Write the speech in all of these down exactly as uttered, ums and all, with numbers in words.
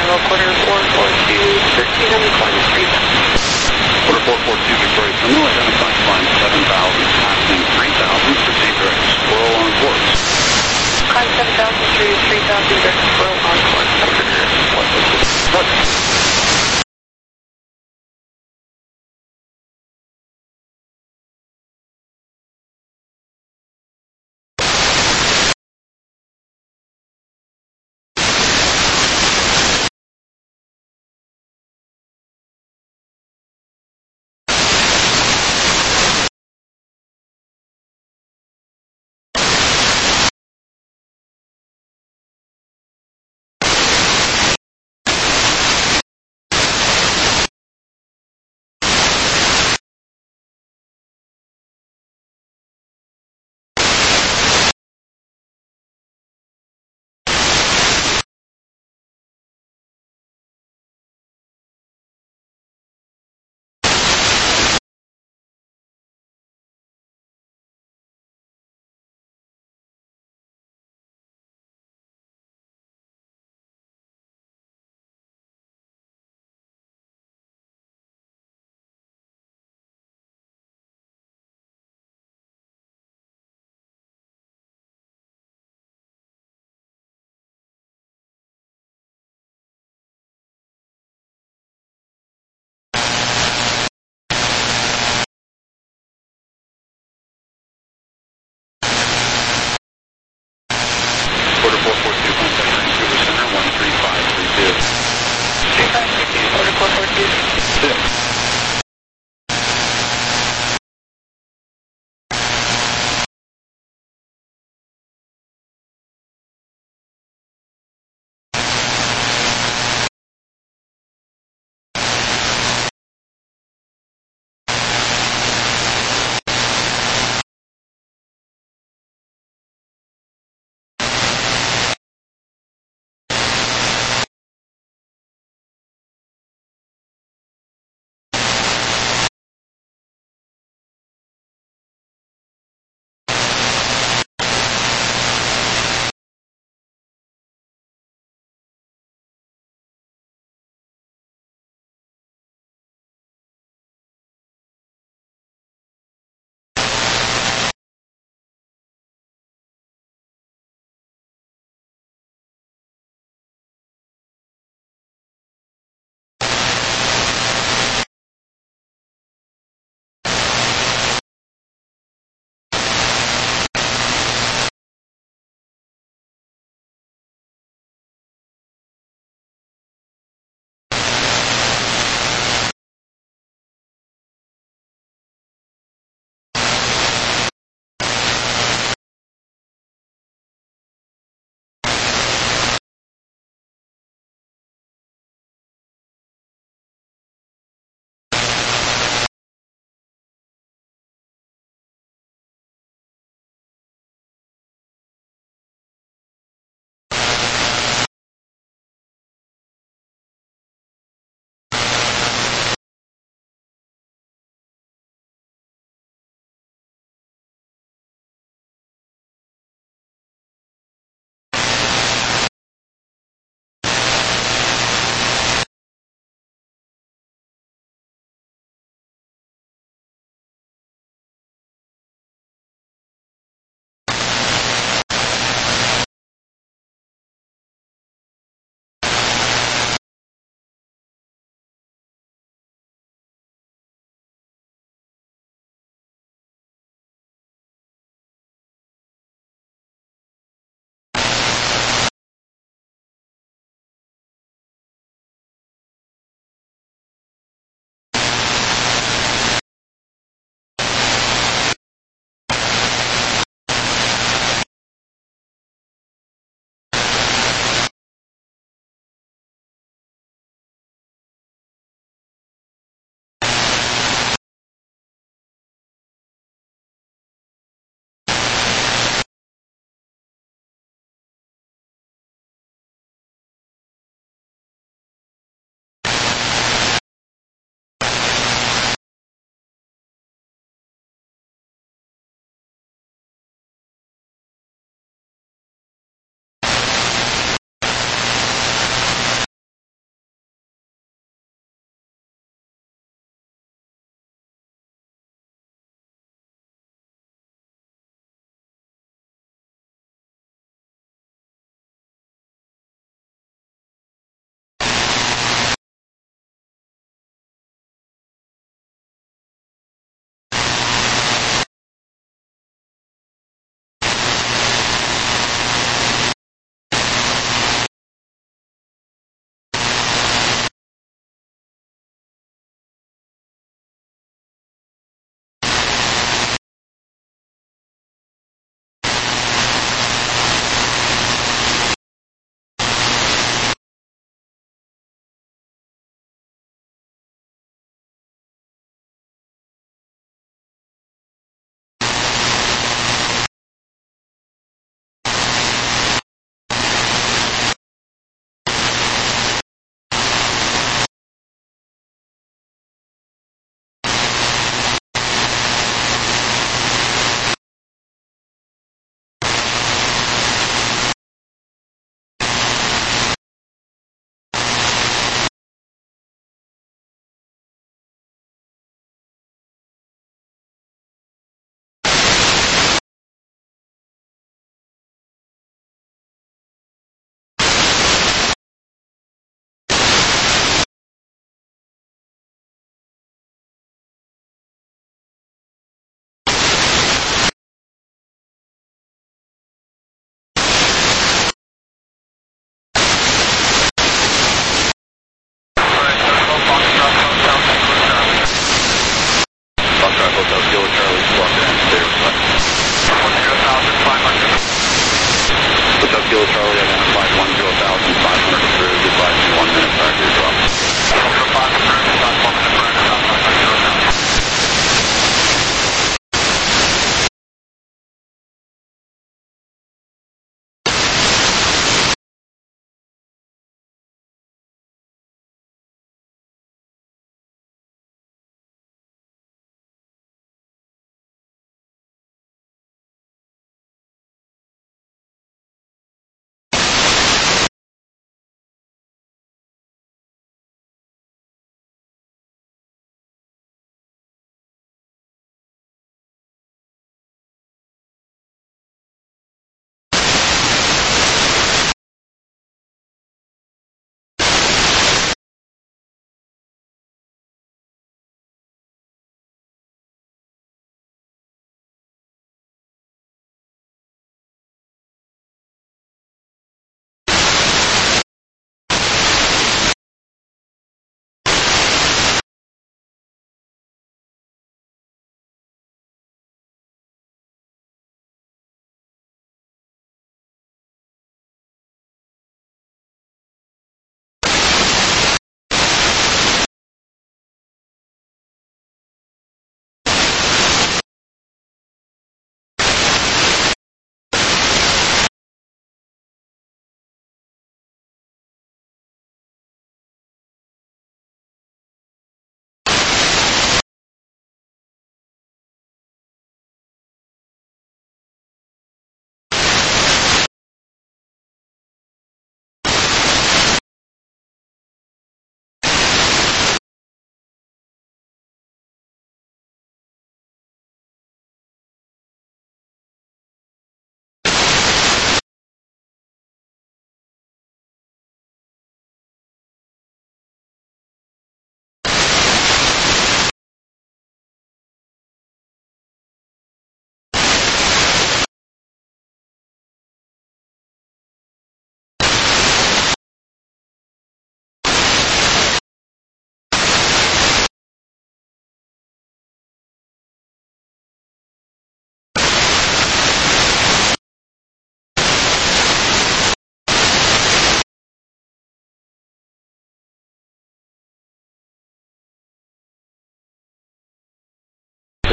Bravo, quarter four four two, thirteen on the corner, three thousand. Quarter four four two, Victoria Terminal, identifying climb seven thousand, passing three thousand, proceed direct squirrel on course. Climb seven thousand through three thousand, direct squirrel on course. What was this? What?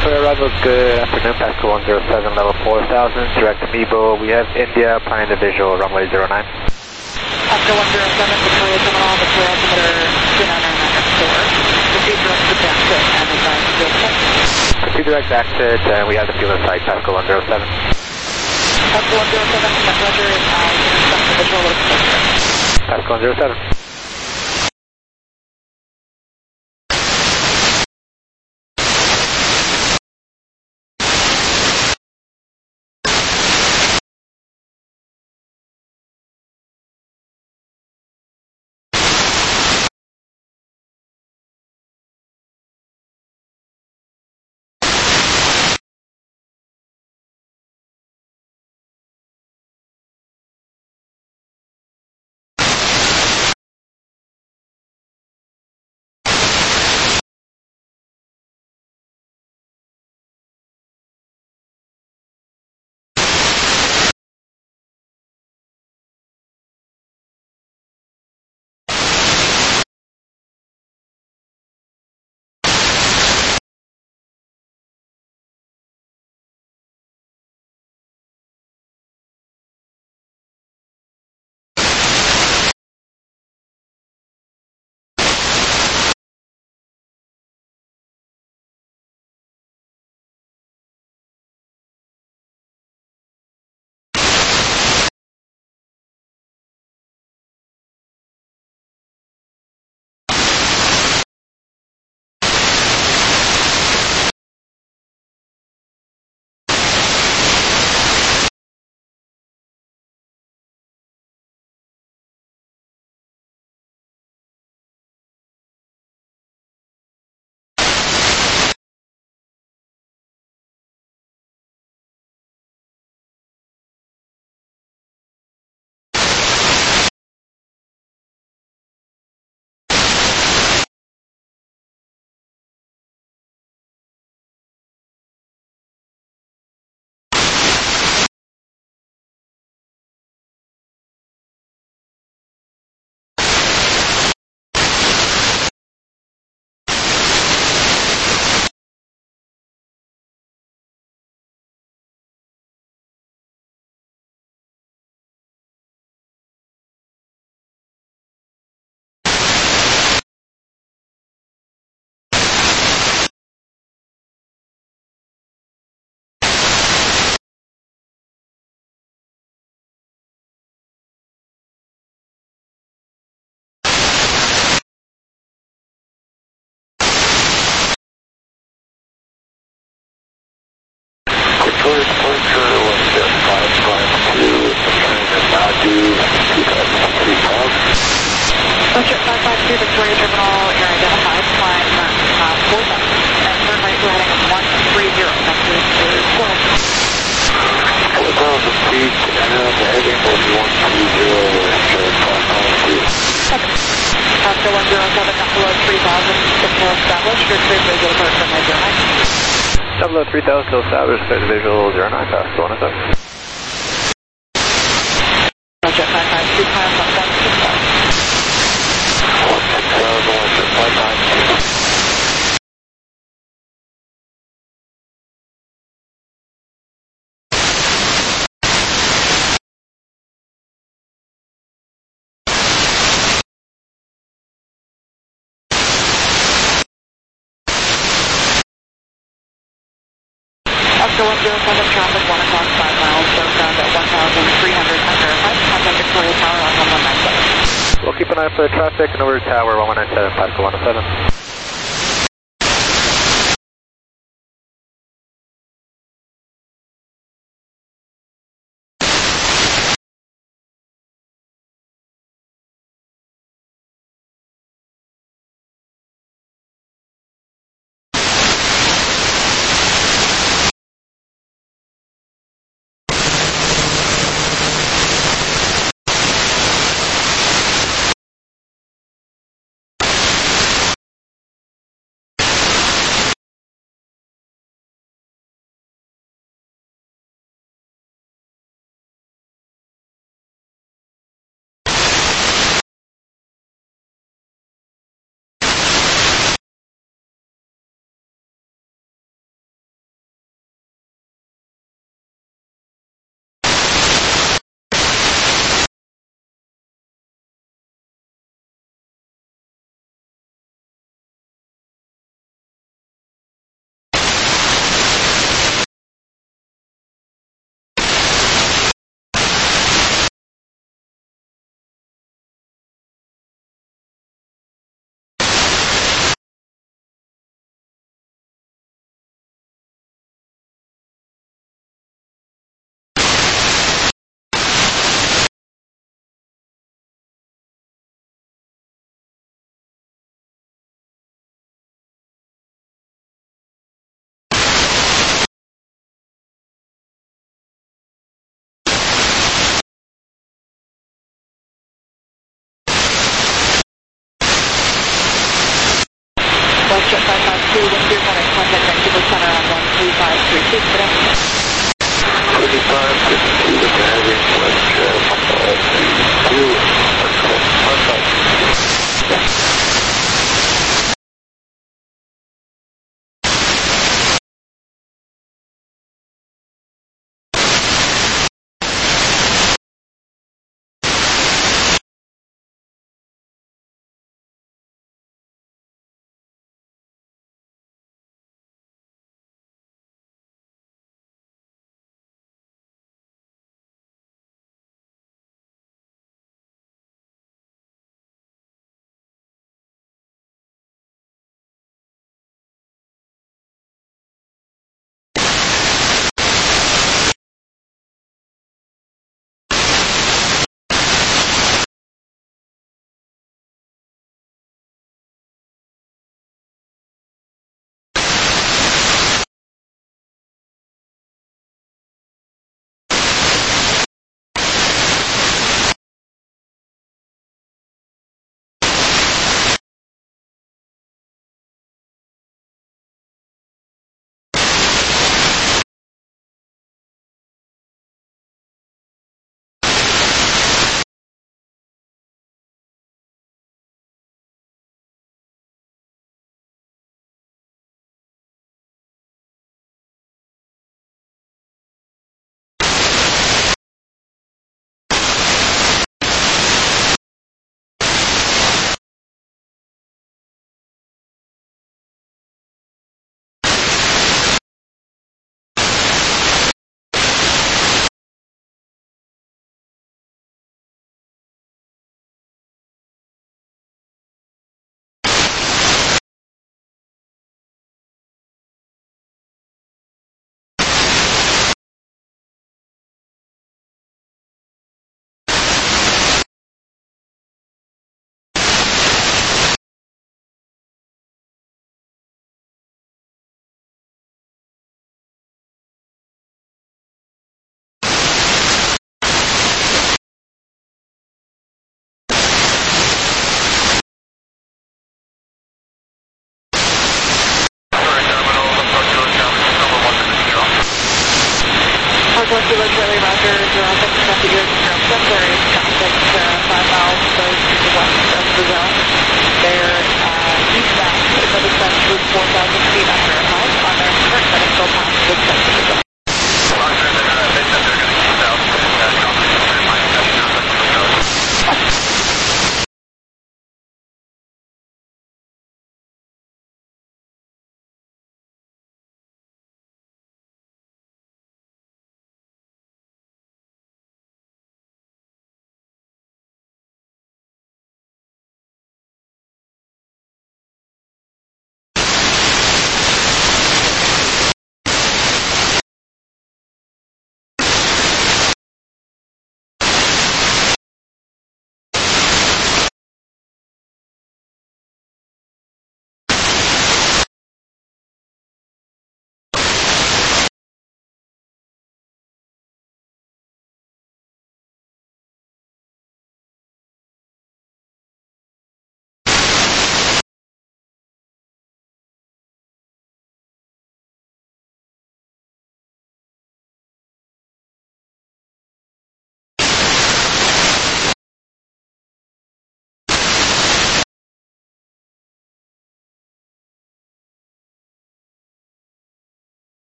for arrival, good afternoon, Pascal one zero seven, level four thousand, direct to Nebo. We have India, planning the visual, runway zero nine. Pascal one zero seven, Victoria Terminal, Victoria altimeter two nine nine nine four. Proceed direct to exit and advise field check. Proceed direct exit, and we have the field in sight, Pascal one zero seven. Pascal one zero seven, net Roger, I intercept the visual location. Pascal one zero seven. Victoria departure was at five five two, and Nadu two thousand three thousand. Roger, five five two, Victoria Terminal, air identified, climb uh, four thousand, and turn right to heading one three zero, message is four. four thousand feet, and then the heading will be one three zero, and five nine two. Pascal one zero seven, not below three thousand, signal established, retrieve visual apart from my zero nine. Double three thousand, still established, clear the visual, zero nine, Pascal one oh seven. Roger, five five two, climb one seven six five. one six thousand, one six five nine two. Oscar one zero seven, traffic one o'clock, five miles, southbound at one thousand three hundred under height, contact Victoria Tower on one one nine seven. We'll keep an eye for the traffic and over to tower one one nine seven, Pascal one oh seven. Starship five five two, wind speed one, contact Vancouver Center on one three five three two, good afternoon. thirty-five fifty-two with the heavy west jet, uh, two, contact.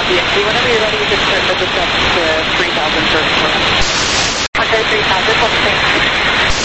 B N G. Whenever you're ready, you can start the descent to three thousand service limit. Okay, three thousand, what's the thing?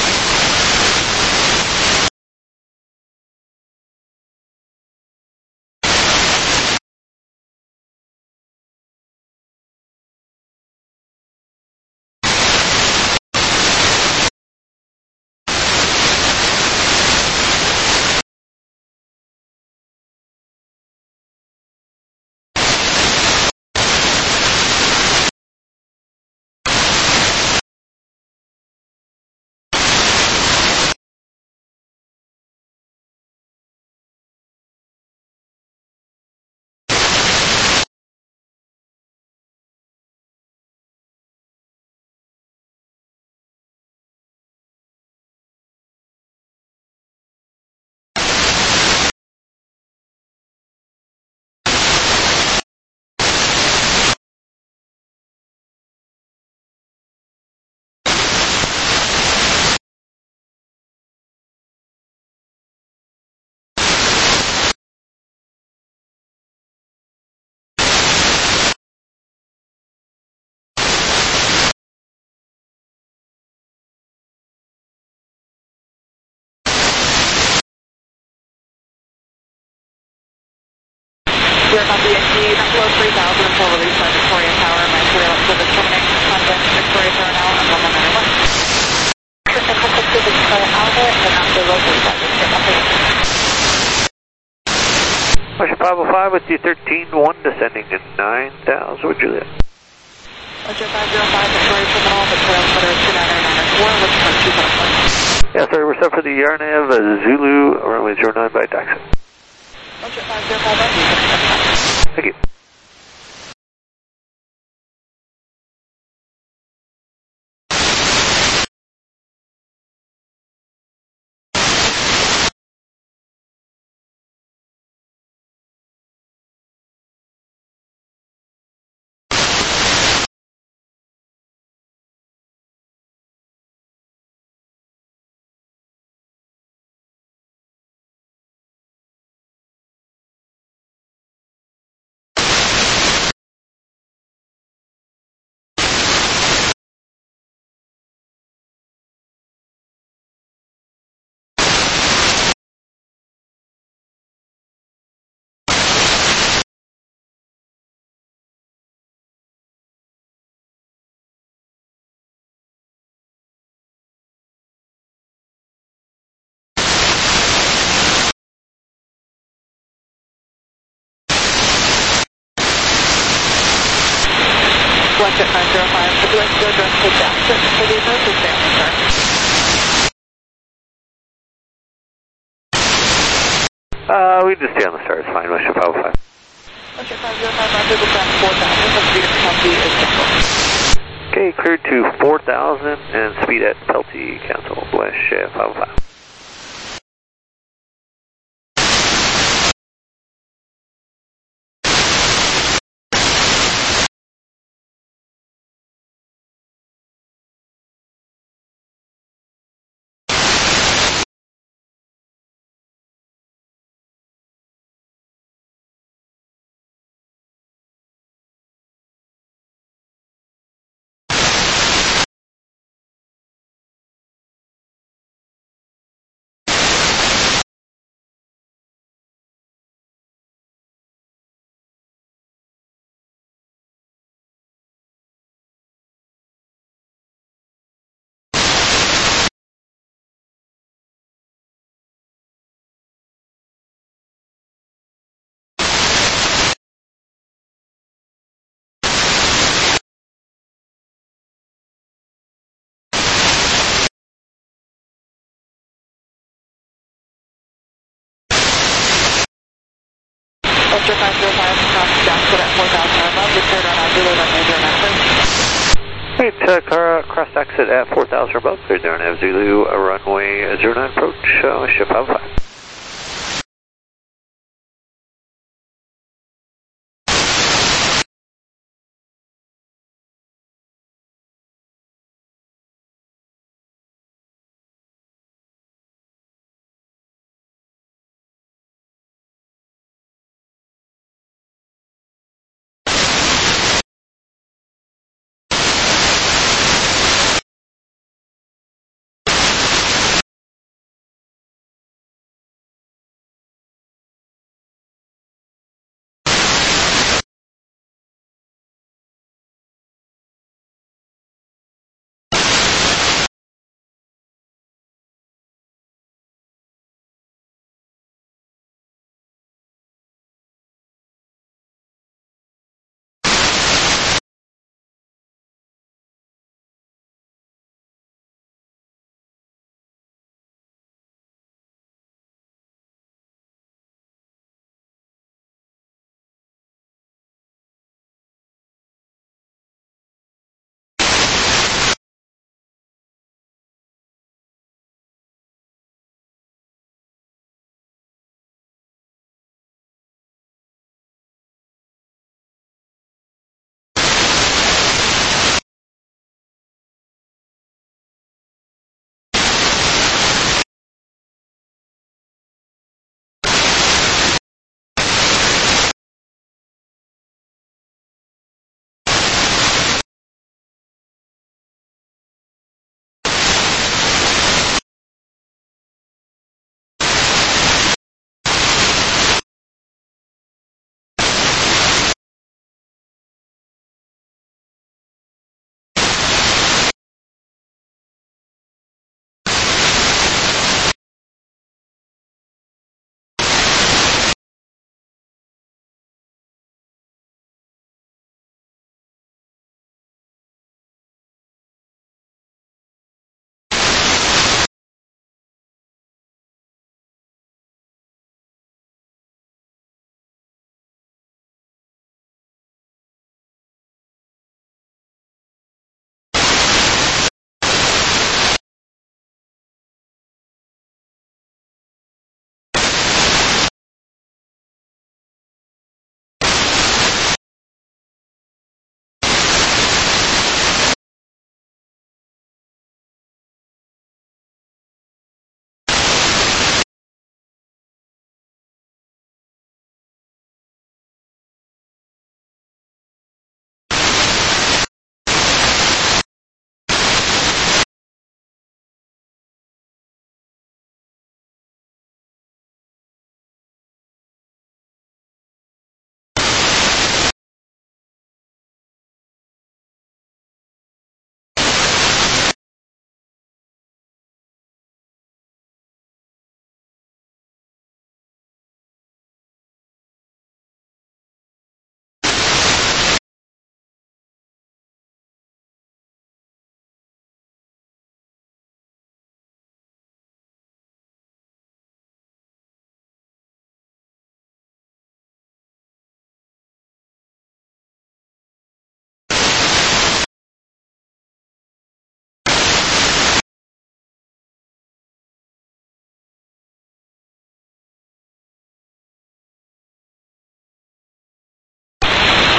Sierra B N G, below three thousand until released by Victoria Tower. My clear up to the termination contact Victoria Tower now and one one nine one. Current contact to Victoria Alpha and after locally by Victoria Alpha. Russia five oh five with you thirteen one descending to nine thousand with Juliet. Russia five oh five Victoria Terminal, Victoria Alpha two nine nine four, which part two seven one. Yeah, sorry, we're set for the Yarnav uh, Zulu runway zero nine by taxi. Russia five oh five, Thank you. Select five oh five, would you like to go direct to Jackson for the approach or stay on the start? Uh, we just stay on the start, it's fine, Russia five oh five. Russia five oh five, after the ground four thousand, the speed of Penalty is cancel. Okay, cleared to four thousand and speed at Penalty cancel, Russia five oh five. Ultra five oh five, cross Jackson at four thousand or above, return on Zulu runway zero nine approach. Right, uh, car, cross exit at four thousand or above, cleared there on Zulu, uh, runway zero nine approach, uh, Russia five oh five.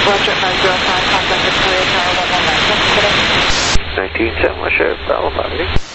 Roger, five zero five, contact Victoria Tower one one nine six today. nineteen seven, Sheriff, Bravo five.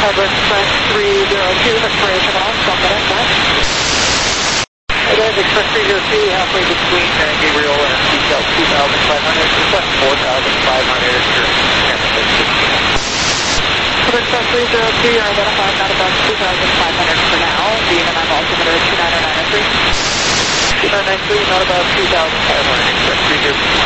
Harbor Express three zero two, Victoria Terminal, Summit, west. Hey guys, Express three zero two, halfway between San Gabriel and detail two thousand five hundred, request four thousand five hundred, your San Francisco. Harbor Express three zero two, you're identified not above two thousand five hundred for now. The M M altimeter two nine zero nine three. two nine nine three, not above two thousand five hundred, Express three zero two.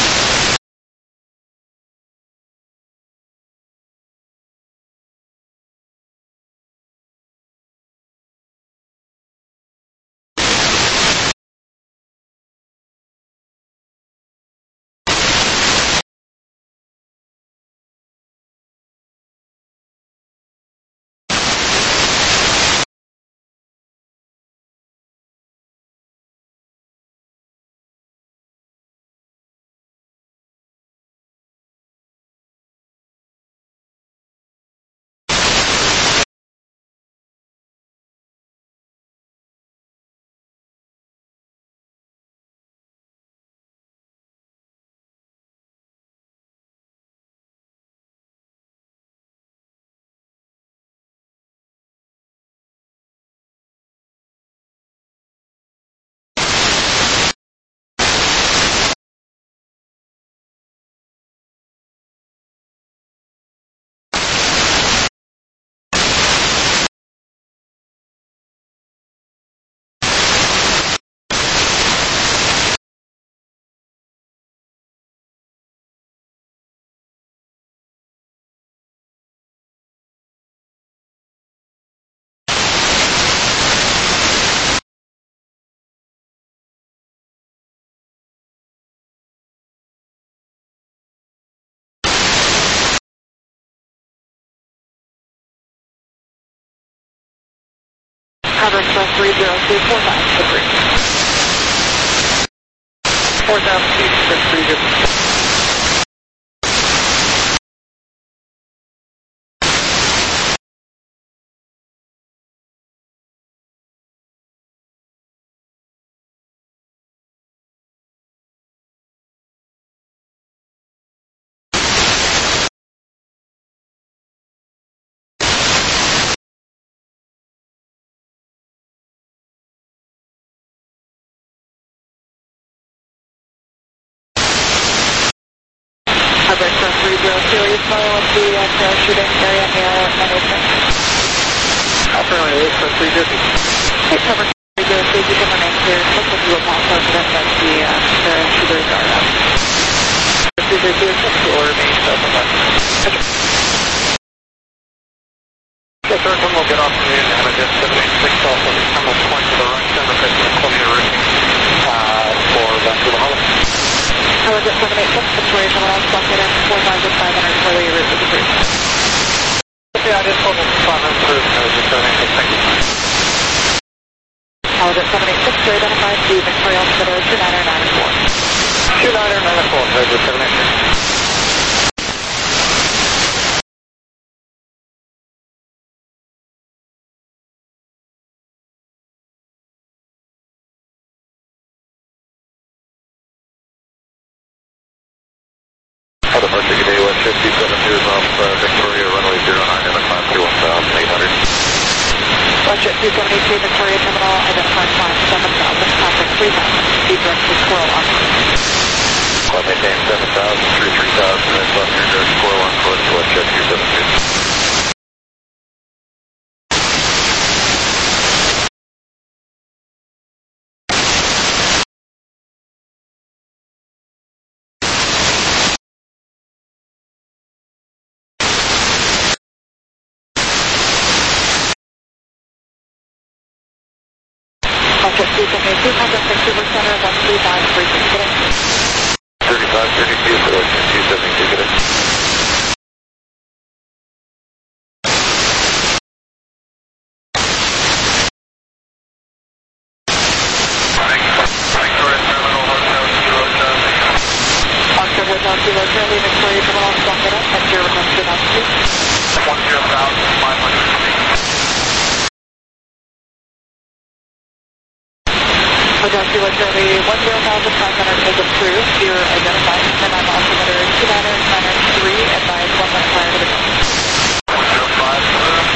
Harbor Express three zero two, four thousand three. four thousand feet, Express three zero two. Harbor Express three zero two, are you familiar with the uh, parachuting area near Manhattan? I'm familiar with Express three zero two. Hey, Harbor three zero two, you can remain clear. Looks like you will pass over that the uh, parachuters are out. three zero two, will remain south of left. Yes, sir, one will get off the moon and adjust seven eight six, also the terminal point to the right, center pitch and Columbia routing uh, for Vancouver Hollow. How is it seven eight six, Victoria Terminal, Summit, four thousand five hundred for the route with the group? Yeah, I just told them to spot on through, and it was just seven eight six, thank you. How is it seven eight six, you're identified the Victoria altimeter two nine zero nine four. two nine zero nine four, Roger, seven eight six. Departure today, West fifty seven two is off uh, Victoria, runway zero nine, and the climb to one thousand eight hundred. Budget two seventy-two, Victoria Terminal, identified climb seven thousand, traffic three thousand, speed direct to Squirrel on. Climb maintain seven thousand, through three thousand, and it's on your direct Squirrel on course to West Jet two seven two. Budget two seventy-two, contact Vancouver Center, one three five three six today. thirty-five thirty-two for two seventy-two today. Victoria Terminal, Hotel Kilo Charlie. Oscar Hotel Kilo Charlie, Victoria Terminal, Summit, and your requested altitude. one zero thousand five hundred. Hotel Kilo Charlie, one zero thousand five hundred is approved. You're identified. M M altimeter two nine zero nine three, advised one minute prior to the one zero five.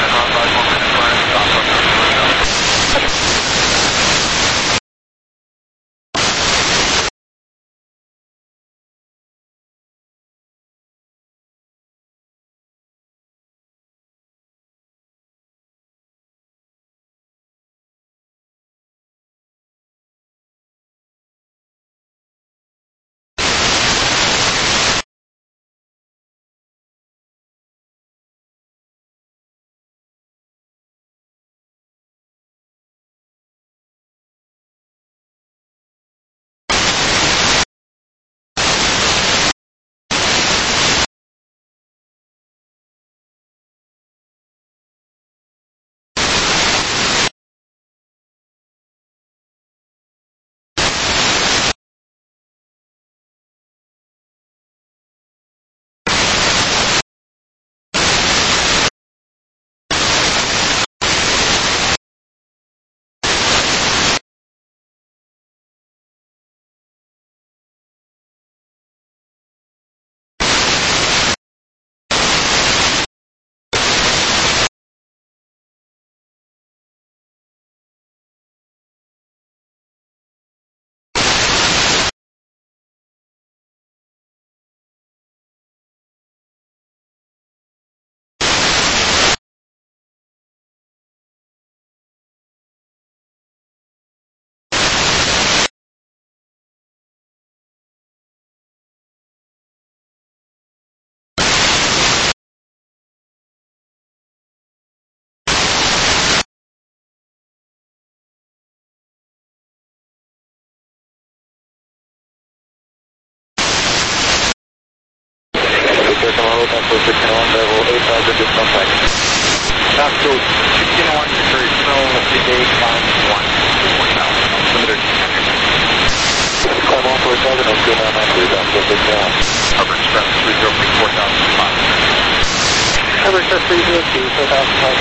four sixteen one, level eight thousand, just one second. South Coast sixteen oh one, Victoria Snow, today climb one, four thousand, altimeter ten. Climb one four thousand, and two nine nine three, down four sixteen one. Harbor Express three zero three, four thousand five. Harbor Express three zero two, four thousand five.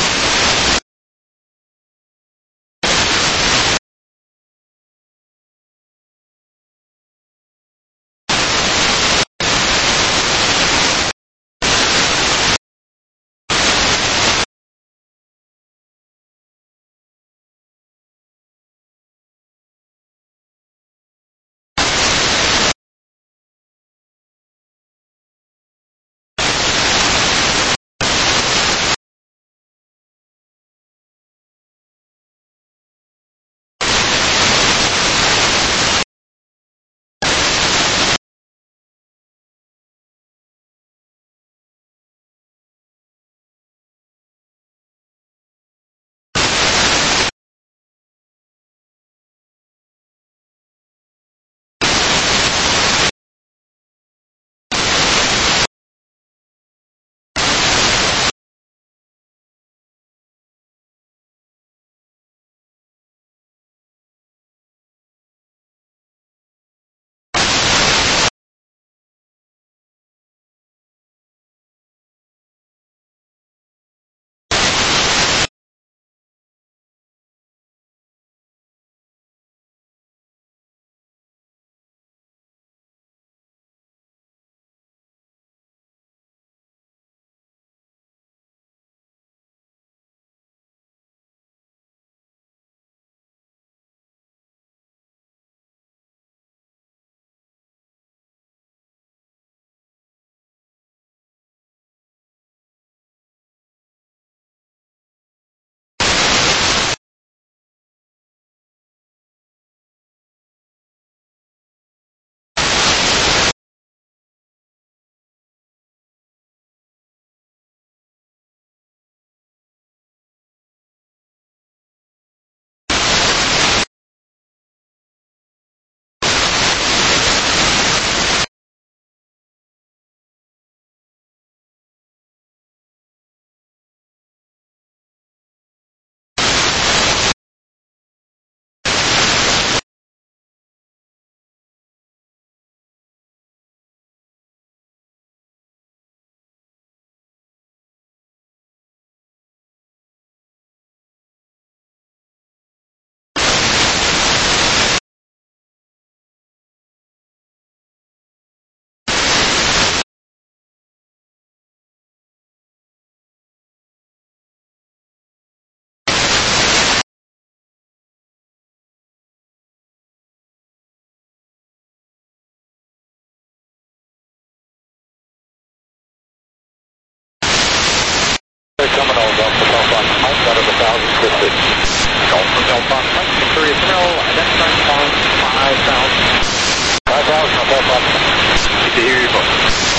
Terminal, Delta Delta Mike, out of one thousand fifty. Delta Delta Mike, Victoria Snow, identifying point five thousand. five thousand, Delta. Good to hear you both.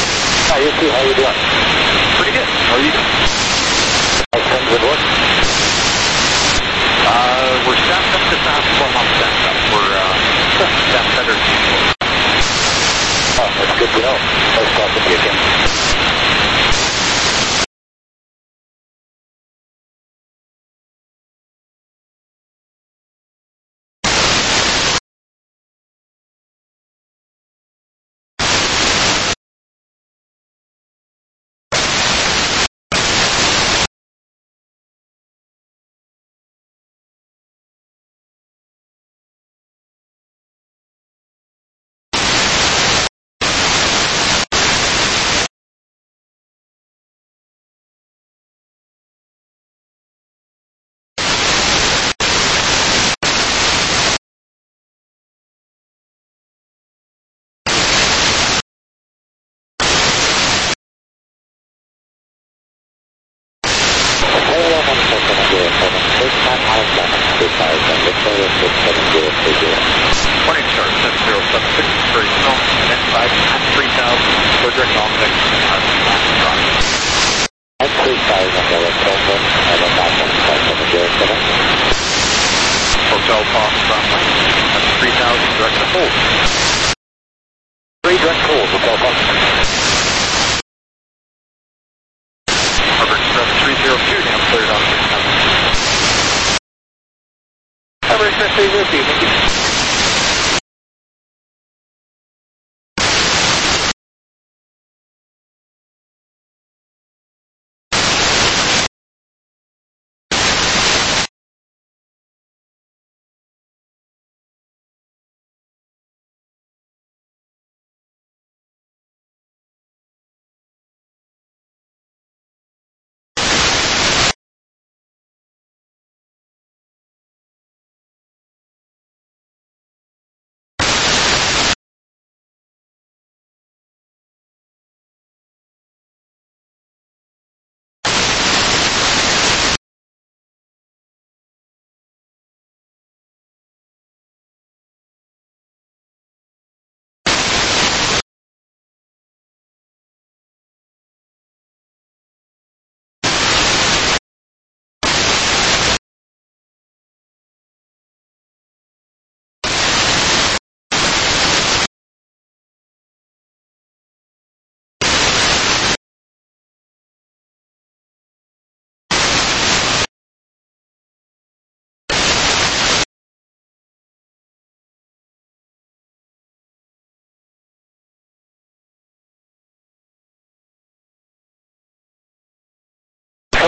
Hi, you too. How you doing? Pretty good. How are you doing? How's things at work? Uh, we're staffed up to staff, well, not staffed up. We're, uh, staffed better. Oh, that's good to know. Nice talking to you again. Morning, sir. seven zero seven six, Victoria Snow, identified at three thousand, Woodrick, Dominic, At three thousand, and a thousand, seven zero seven. Hotel Fox from Mike, that's three thousand, direct to hold. Three direct hold, Hotel Fox.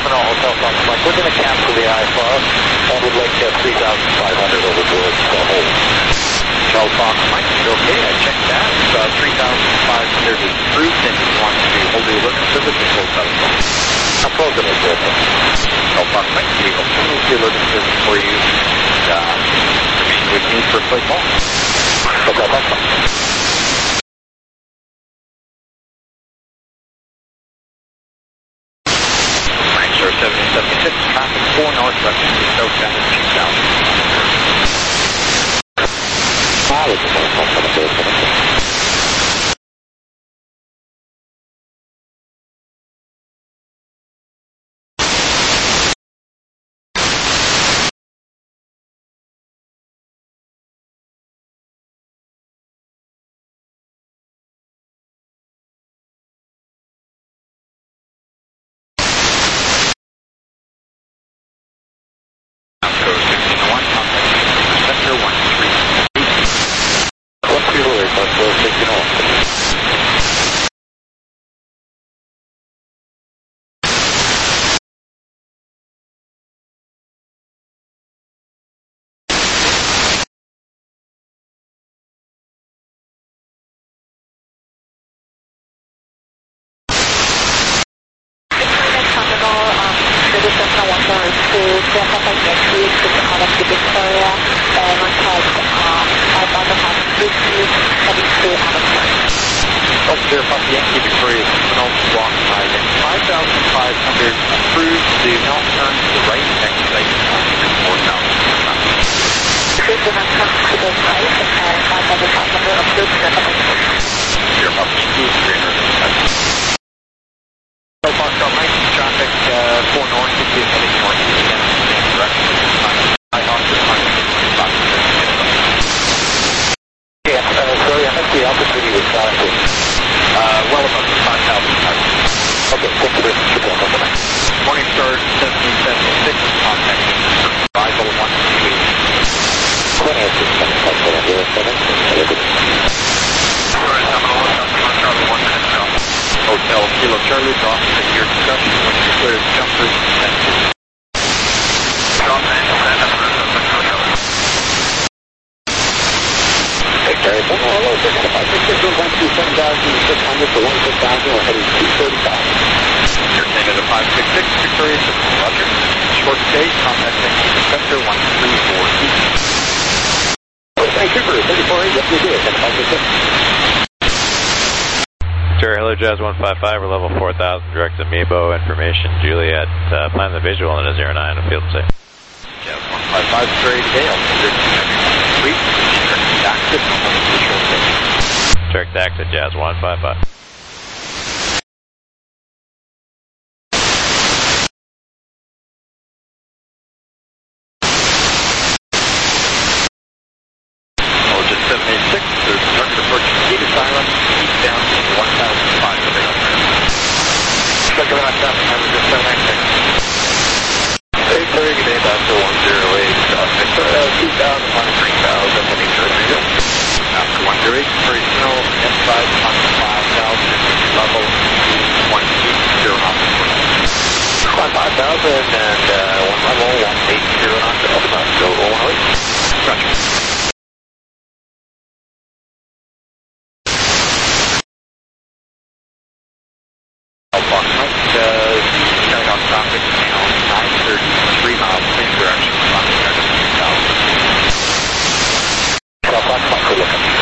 Seminole Hotel Fox Mike. We're going to cancel the I F R and would like to have three thousand five hundred over board for hold. Hotel Fox Mike, okay, I checked that. Uh, three thousand five hundred is approved, and you want to hold the alert service and close that as well. I'm closing it, sir. Hotel Fox Mike, we will close the alert service for you. And, uh, remain with me for a quick call. Hotel Fox Mike. seventy seventy-six, traffic four north, direction to southbound at two thousand. Ah, it's a phone call. Yankee Victoria Seminole block five thousand five hundred approved. Do not turn to the right. Next site four thousand. Please do not turn to the right and five thousand five hundred approved. Your up speed three hundred. So Foxtrot Mike, traffic uh, four north, fifty heading north east in the same direction. I also find Yeah, uh, sorry, I missed the opportunity with traffic. Uh, well above five thousand. Okay, thank you very much. Morning Star seventeen seventy-six, contact arrival one two eight. Hotel Kilo Charlie, drop at your discussion when you clear jumpers and drop and Okay, hello, six five six six one two seven thousand six hundred to one six thousand, we're heading two thirty-five. You're staying at a five six six, Victoria System, Roger. Short stay, contact Vancouver Center one three four east. Vancouver, thirty-four eight, yes we did, five six six. Sure, hello Jazz one five five, we're level four thousand, direct to Mebo, information, Juliet, uh, plan the visual and a zero nine on field safe. Jazz one five five, straight today, I'll send it to everyone. Direct active, visual safe. Direct active, Jazz one five five. seven eight six, there's a target approaching Keita Silence, eastbound in one thousand five available. Check it out, traffic, have a good seven eight six. eight thirty, good day, back to one zero eight, traffic, two thousand, one three thousand, heading to Rio. After one zero eight, Prairie Snow, inside, on five thousand, level one eight zero knots. On five thousand and uh, one level, one eight zero knots, about to go one eight. Roger. Traffic now nine thirty-three miles, same direction, contact two thousand. Well, that's what we're looking at.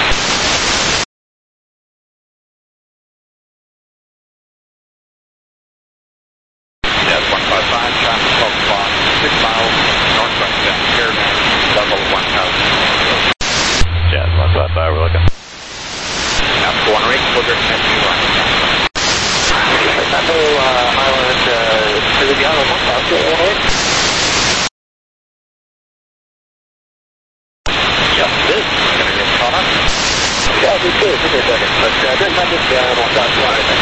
Yes, one five five, traffic twelve o'clock, six miles, northwest down Caravan, level one thousand. Jazz one five five, we're looking. After one rate, we'll direct next to one. Member uh, Island, uh, to the island, one thousand, one eight. Yes, it is. It's going to get caught up. Yeah, we did, give me a second, but uh, I didn't have this down on that one, I think.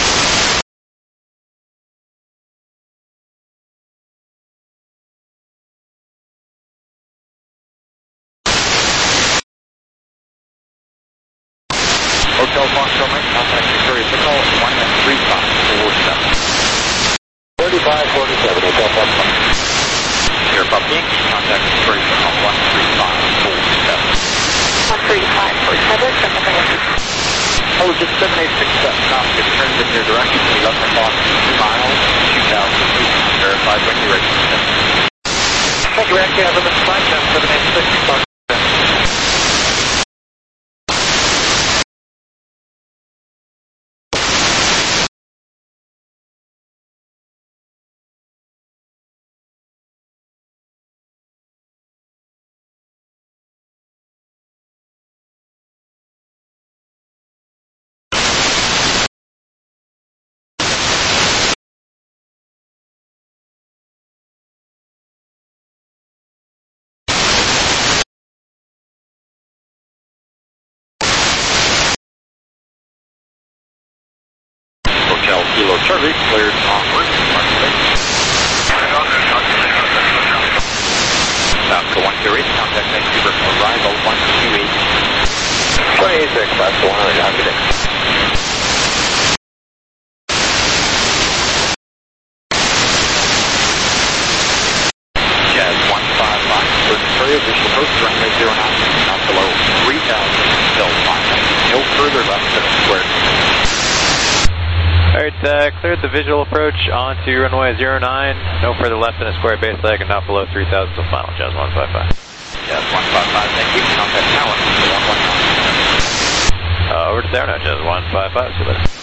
Hotel Foxtrot Mike, contact Victoria Signal, one three five four seven. thirty-five forty-seven. Fox, two miles, two thousand feet. Verified when you're ready. Thank you, Randy. I've been flight seven seven eight six. Hotel Kilo Charlie, cleared onward. South to one two eight, contact Vancouver for arrival one two eight. twenty-six, that's the one I got today. Jazz one five five, search for additional approach, runway zero nine, not below three thousand, still fine. No further left than a square. Alright, uh, cleared the visual approach onto runway zero nine, no further left than a square base leg and not below three thousand, so final, Jazz one five five. Jazz one five five, thank you, contact Talon, one one nine. Uh, over to there now, Jazz one five five, see you later.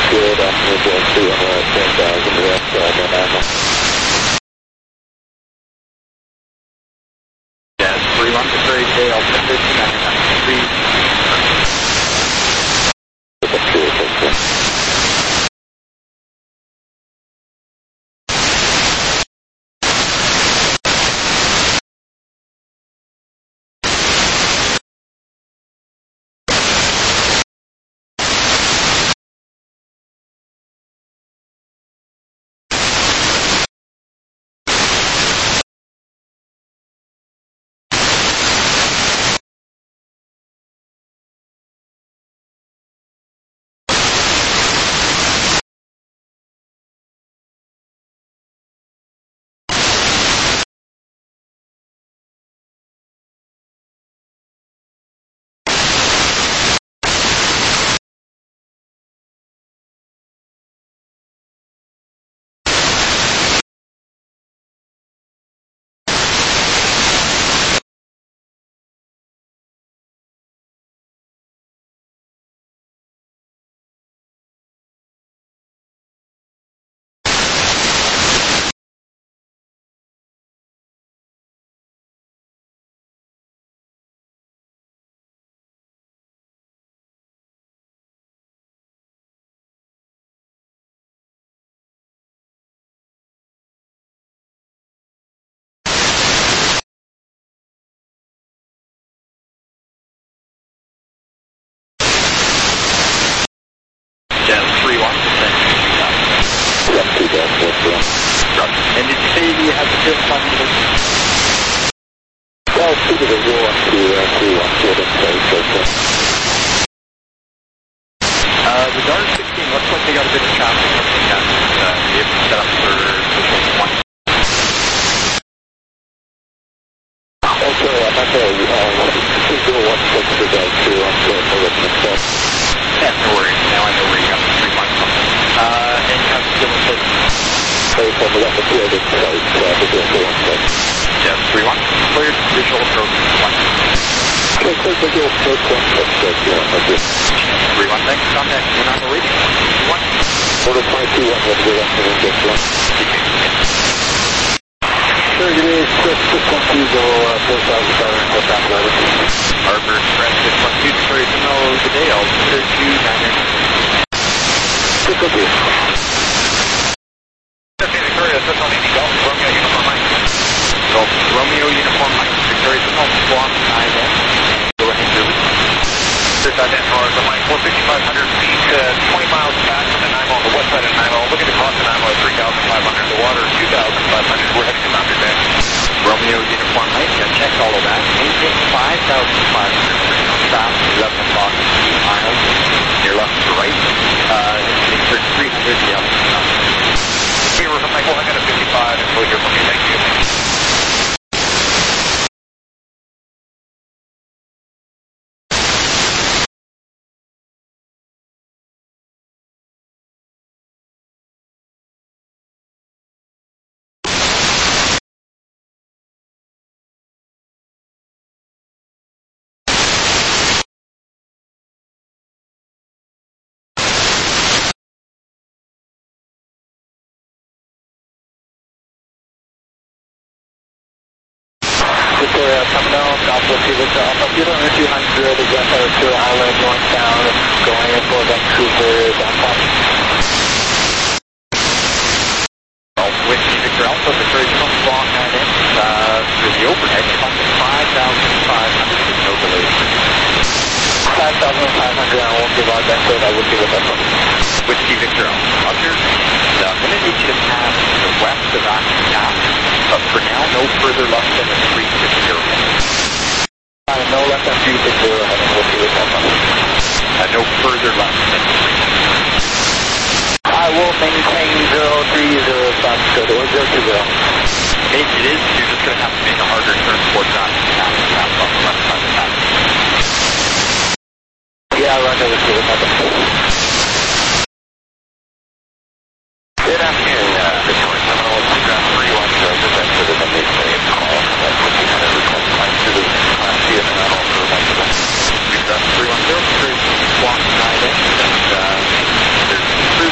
Good afternoon, Jazz three one, uh, ten thousand, that's uh, no matter. Jazz three one, Victoria J, Alpha fifteen ninety-three. That's good, that's good. And did you say you had the field on the Well, two to the zero one two, uh, three one two, that's very close. Uh, the Dart sixteen looks like they got a bit of traffic looking at uh, be able to set up for position one. Okay, I'm not there. Uh, two zero one six to the two one two, so that's myself. Yeah, no worries. Now I know where you got the three one from. Uh, and you have the field on Hey, so we got the field in place, uh, the zero one six. Yes, three one, cleared, visual approach one. Okay, clear visual approach one six, that's yeah, that's it. three one, thanks, contact, you're not reading. one. Order twenty-two one, what's good afternoon, just one. Sure, it is six six one two zero, uh, four thousand five hundred, what's that, driver? Harbor Express six one two, Victoria Terminal, good day, I'll clear two nine nine. six one two. Victoria, six one eight, Golf, Romeo, Uniform Mike. Golf, Romeo, Uniform Mike, Victoria Terminal, block I N. Go ahead, Ruby. This I N cars on Mike, four fifty-five hundred feet, uh, twenty miles back from the Nimo, on the west side of Nimo. Looking to cross the Nimo at three thousand five hundred, the water two thousand five hundred. We're heading to Mount Bay. Romeo, Uniform Mike, uh, check all of that. Maintain five thousand five hundred, stop, eleven o'clock, eight miles, near left to right. Uh, insert three hundred, yeah. Hey, we're from Michael, I got a fifty-five, and we'll hear from you, thank you. Victoria, coming down, Southwest Cuba to Alpha, Kilo two hundred, again, uh, to Island, northbound, going in for Vancouver, downtown. Whiskey Victor Alpha, Victoria Terminal, block nine in, uh, for the overhead, come to five thousand five hundred with no delay. five thousand five hundred, I won't give out that code, I will give it that one. Whiskey Victor Alpha, Roger. Uh, I'm going to need you to pass to the west of Action Gap, but for now, no further left than the three six zero. Uh, no less than three six zero, I will give it that one. Uh, no further left than three six zero. I will maintain zero three zero, sounds good, or zero two zero. It, it is, you're just going to have to make a harder turn towards that Action Gap on the left side of that. Yeah, run over to it, nothing. Good afternoon, uh, Victoria Terminal, Ground three one zero, just entered the mid-plane call, that's fifteen hundred request line to the Class C and then also back to the Ground three one zero, there's block nine in, and uh, there's three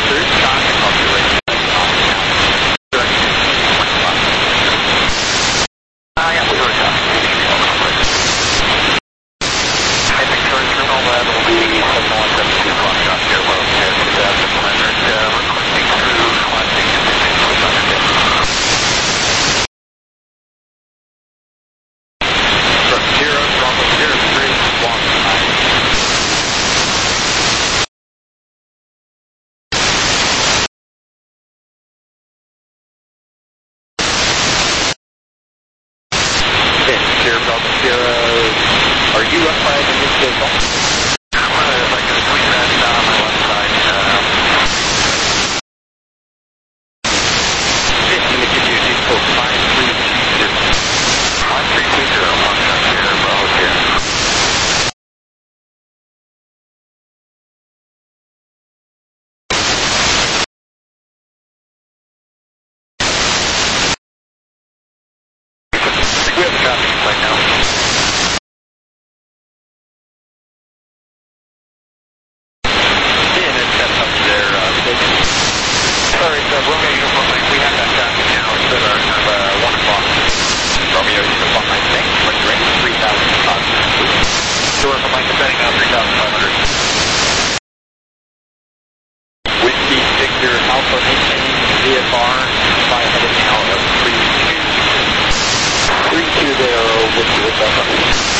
Victor Alpha maintaining V F R, fly headed now of three two. three two there, Victor Alpha.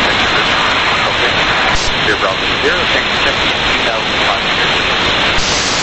Bravo zero, six fifty, two thousand five hundred.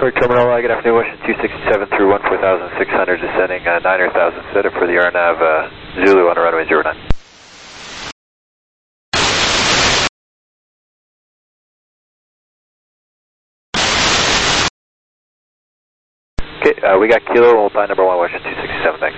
Correct Terminal, uh, good afternoon, Washington two sixty-seven through one four thousand six hundred, descending uh, niner thousand, set up for the R NAV uh, Zulu on runway zero nine. Okay, uh, we got Kilo, and we'll find number one, Washington two sixty-seven, thanks.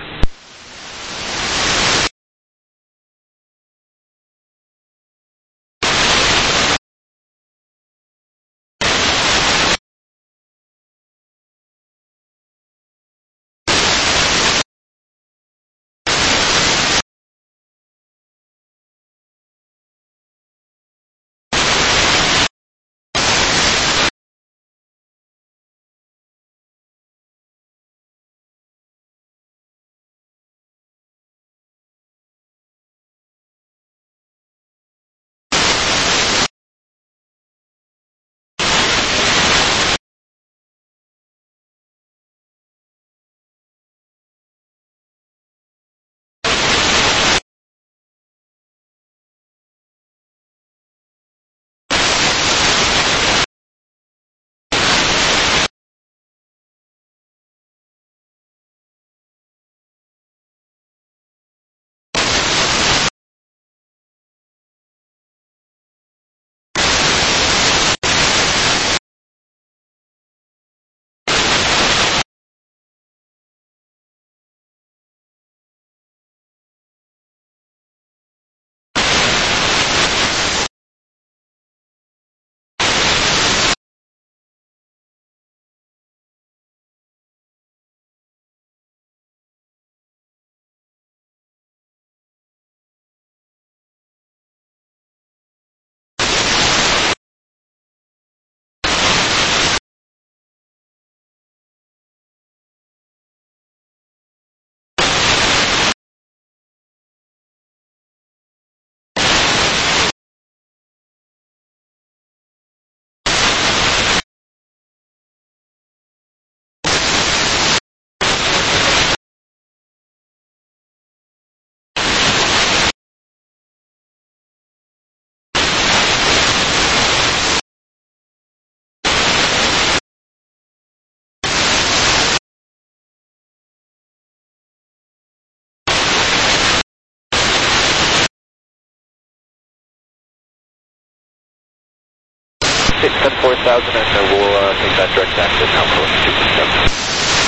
Okay, set four thousand, and uh, we'll uh, take that direct access now for Washington two sixty-seven.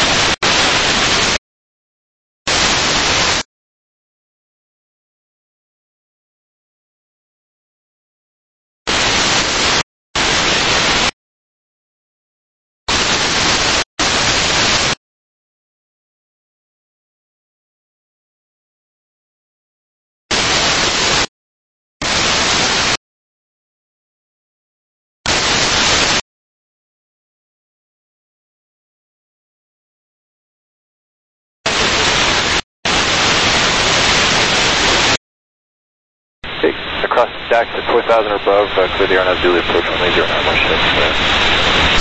Okay, across the stacks at four thousand or above, uh, clear the R NAV Zulu approach runway zero nine, Washington.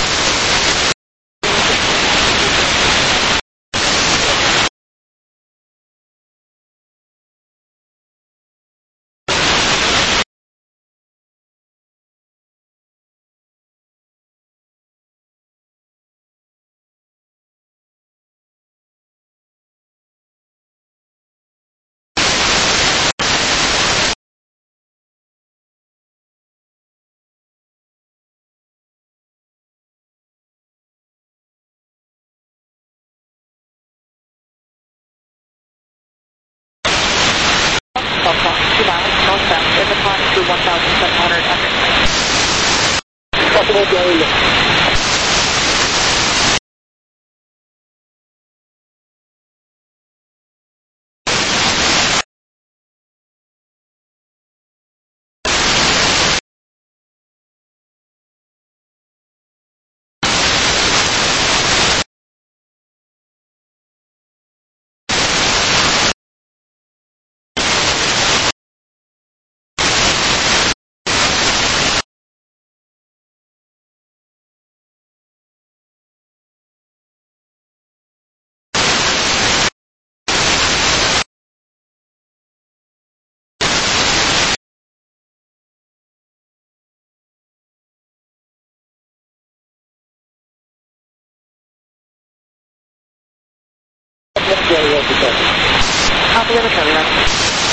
Charlie, Yankee Charlie. Alpha Lima Charlie, right.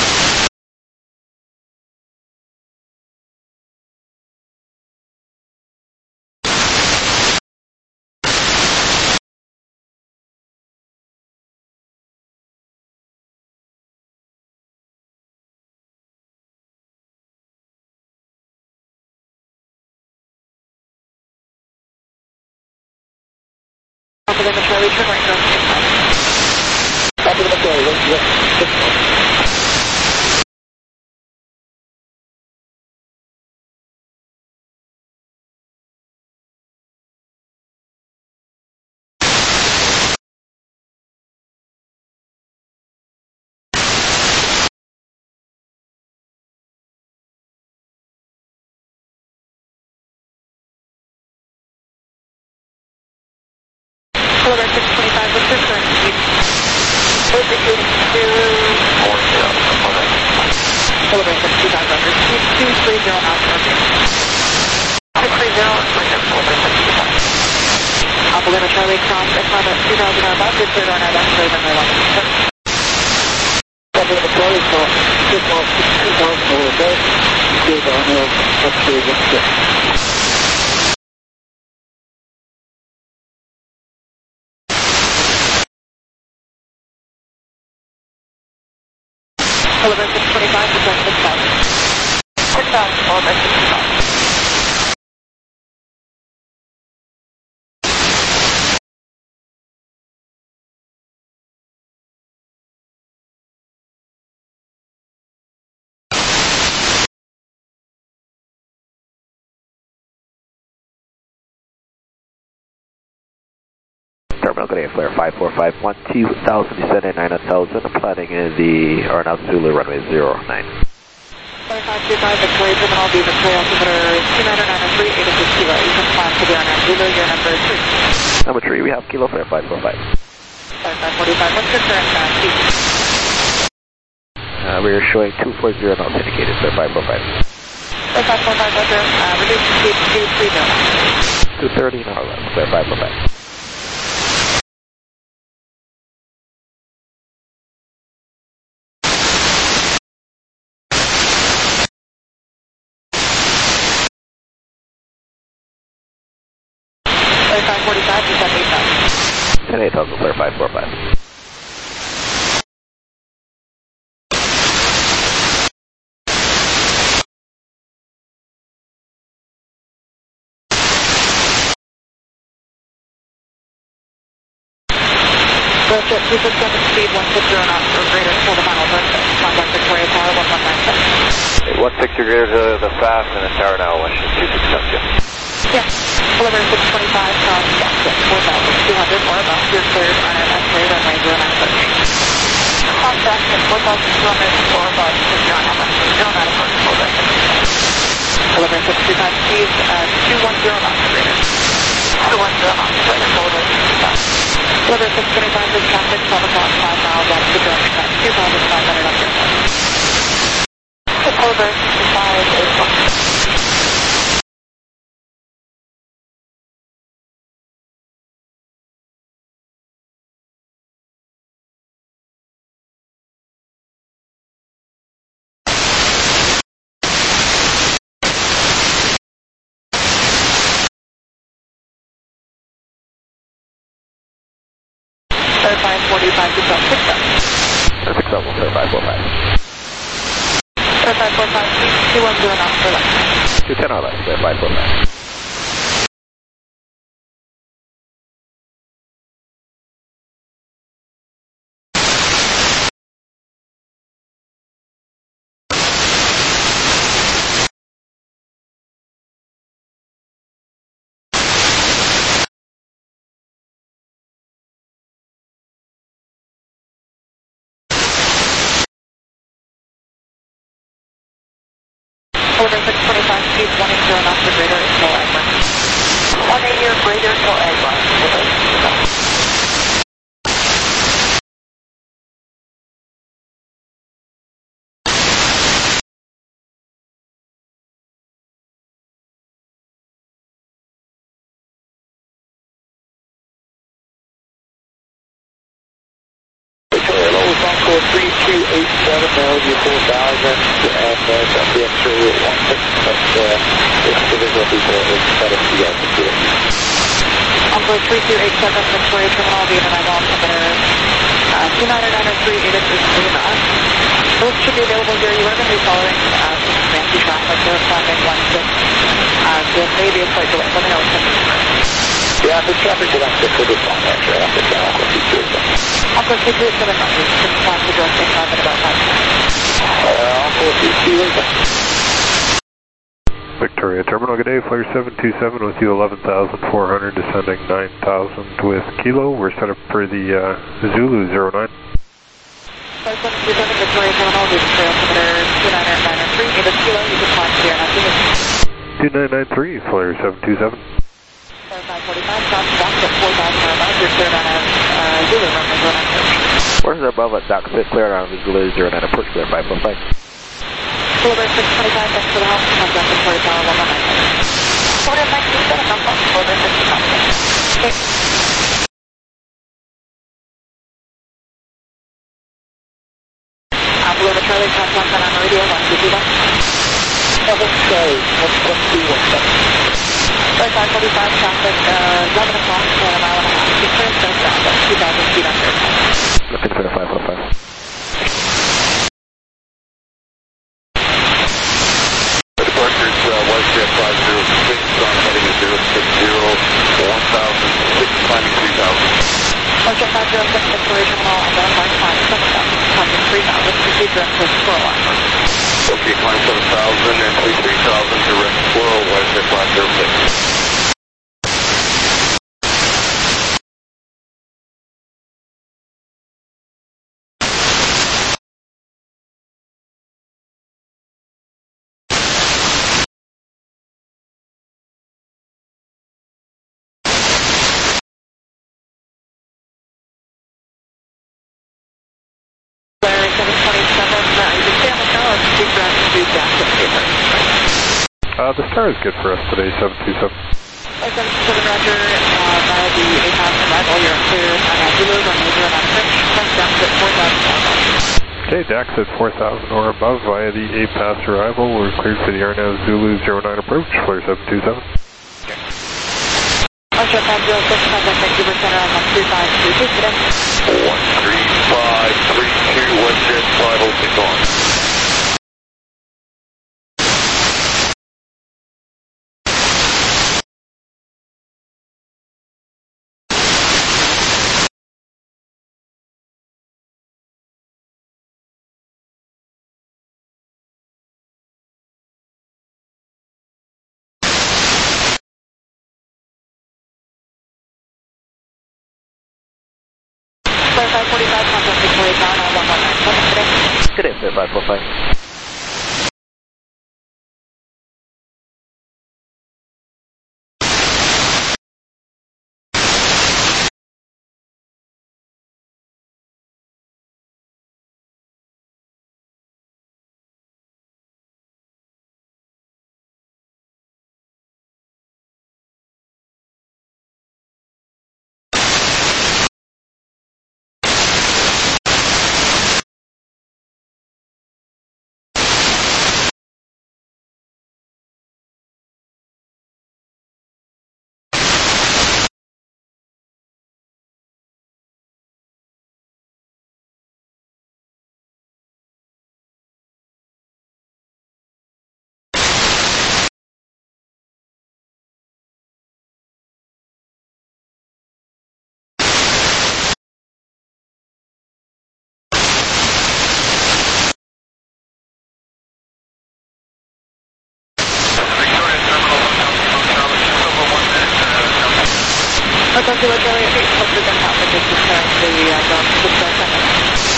Alpha Lima Charlie, turn right, turn right. Alpha Lima Charlie, Yankee Charlie. Boulevard six twenty-five, what's your current speed? Altitude two four zero. Boulevard six twenty-five, under speed two three zero knots per minute. six three zero, three zero, Boulevard six twenty-five. Alpha Lima Charlie, cross, X one about two thousand or above, good clear on our left, clear runway one. Alpha Lima Charlie, cross, six one six two thousand or above, clear downhill, up to one six. Boulevard six twenty-five, descend six thousand. six thousand, Boulevard six twenty-five. Terminal Grenadier Flare five four five one two thousand, descending nine thousand, planning in the, or now Zulu runway zero nine. five five two five, Victoria Terminal, B Victoria altimeter two nine nine oh three, eight six kilo, you can climb to the R nine Zulu, your number three. Number three, we have Kilo Flare five four five. five five four five, what's your current uh, speed? Uh, we are showing two four zero knots indicated, sir, five four five. five five four five, Roger, uh, reduce speed to two three zero. two thirty an hour left, sir, five four five. five forty five, descend eight thousand. ten eight thousand, Flare five four five. Roger, two six seven speed, one six zero knots or greater until the final burn. Contact Victoria Tower, one one nine seven. one sixty greater to the fast and the tower now, one two six seven, yeah. Yes, Boulevard six twenty-five, cross, Jackson, four thousand two hundred or above, you're cleared on our left clear runway zero nine approach. Cross Jackson, four thousand two hundred or above, you're on our left zero nine approach, Boulevard six twenty-five. Boulevard six twenty-five, speed, uh, two one zero knots or greater. two one zero knots or greater, Boulevard six twenty-five. Boulevard six twenty-five, is traffic, twelve o'clock, five miles out of the direction at two thousand five hundred up your point. Boulevard six twenty-five is one. five forty-five, descend six thousand. six thousand, sir, five four five. five four five, two one zero knots per left. two ten or less, sir, five four five. Boulevard six twenty-five, speed one eighty knots or greater until Agmar. one eighty or greater until Agmar. U four thousand and then the extra one six, but uh, it's the visual people is better for you guys to do it. Encore three two eight seven, Victoria Terminal, V N I altimeter uh, two nine nine three, eight is Lima. Those should be available here. You are going to be following uh, some fancy traffic. They're climbing one six. Uh, so there may be a slight delay. Let me know what's happening. Yeah, the traffic to one six will be fine, actually. I think I'll go two two eight seven. Encore two two eight seven, you can pass the direct take five in about five minutes. Uh, I'll go two two eight seven. Victoria Terminal, good day, Flare seven two seven with you, eleven thousand four hundred, descending nine thousand with Kilo. We're set up for the uh, Zulu zero nine. Flare seven two seven, Victoria Terminal, V N I altimeter two nine nine three, eight is Kilo, you can climb to your two nine nine three, Flare seven two seven. Flare five forty-five, stop back at four thousand above, you're cleared on a uh, Zulu runway zero nine approach. Where's the above at Dock six, cleared on the Zulu zero nine approach, clear five four five. Boulevard six twenty-five, thanks for the help. Contact Victoria Tower one one nine. Boulevard nine two seven, I'm on Boulevard six twenty-five. Okay. Uh, Boulevard Charlie, contact on radio, one two two one. Seven Charlie, one one two one seven. Boulevard five forty-five, traffic, uh, eleven o'clock, uh, a mile and a half. Be clear, southbound, at two thousand feet under. Looking for the five four five. five zero six, on heading at zero six zero, one thousand six, climbing three thousand. Motion five zero six, Victoria Terminal, identify climb seven thousand, climbing three thousand, proceed direct to Squirrel Line. Okay, climb seven thousand and three three thousand, direct Squirrel, West five zero six. Uh, the Star is good for us today, seven two seven. seven two seven, Roger, uh, via the A PAS arrival, you're clear on a Zulu, runway zero nine approach, front down at four thousand. Okay, D A X at four thousand or above via the A PAS arrival. We're cleared for the Arnav Zulu zero nine approach, Flare seven two seven. Archer five zero six, contact Vancouver Center on one three five three two, today. one three five three two, one jet five oh six on. Flare five forty-five, contact Victoria Tower on one one nine seven, today. Good day, Flare five four five. Hotel Kilo Charlie, eight, hopefully the traffic is declaring the uh, zone six oh seven.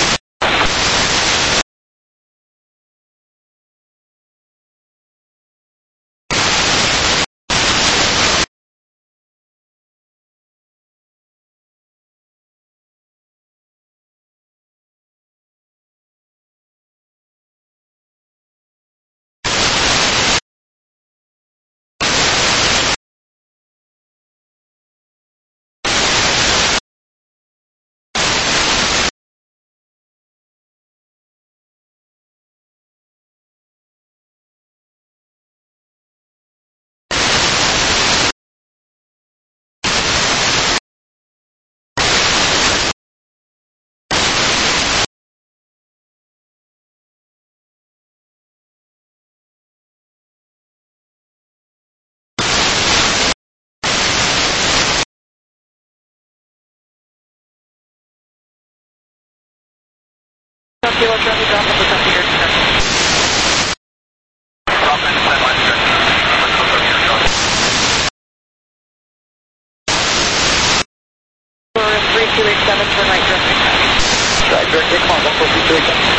Kilo Charlie, drop off the top of your turn. Drop in, flight line direction. For three two eight seven, turn right direct impact. Right direct, come on, one four three two eight seven.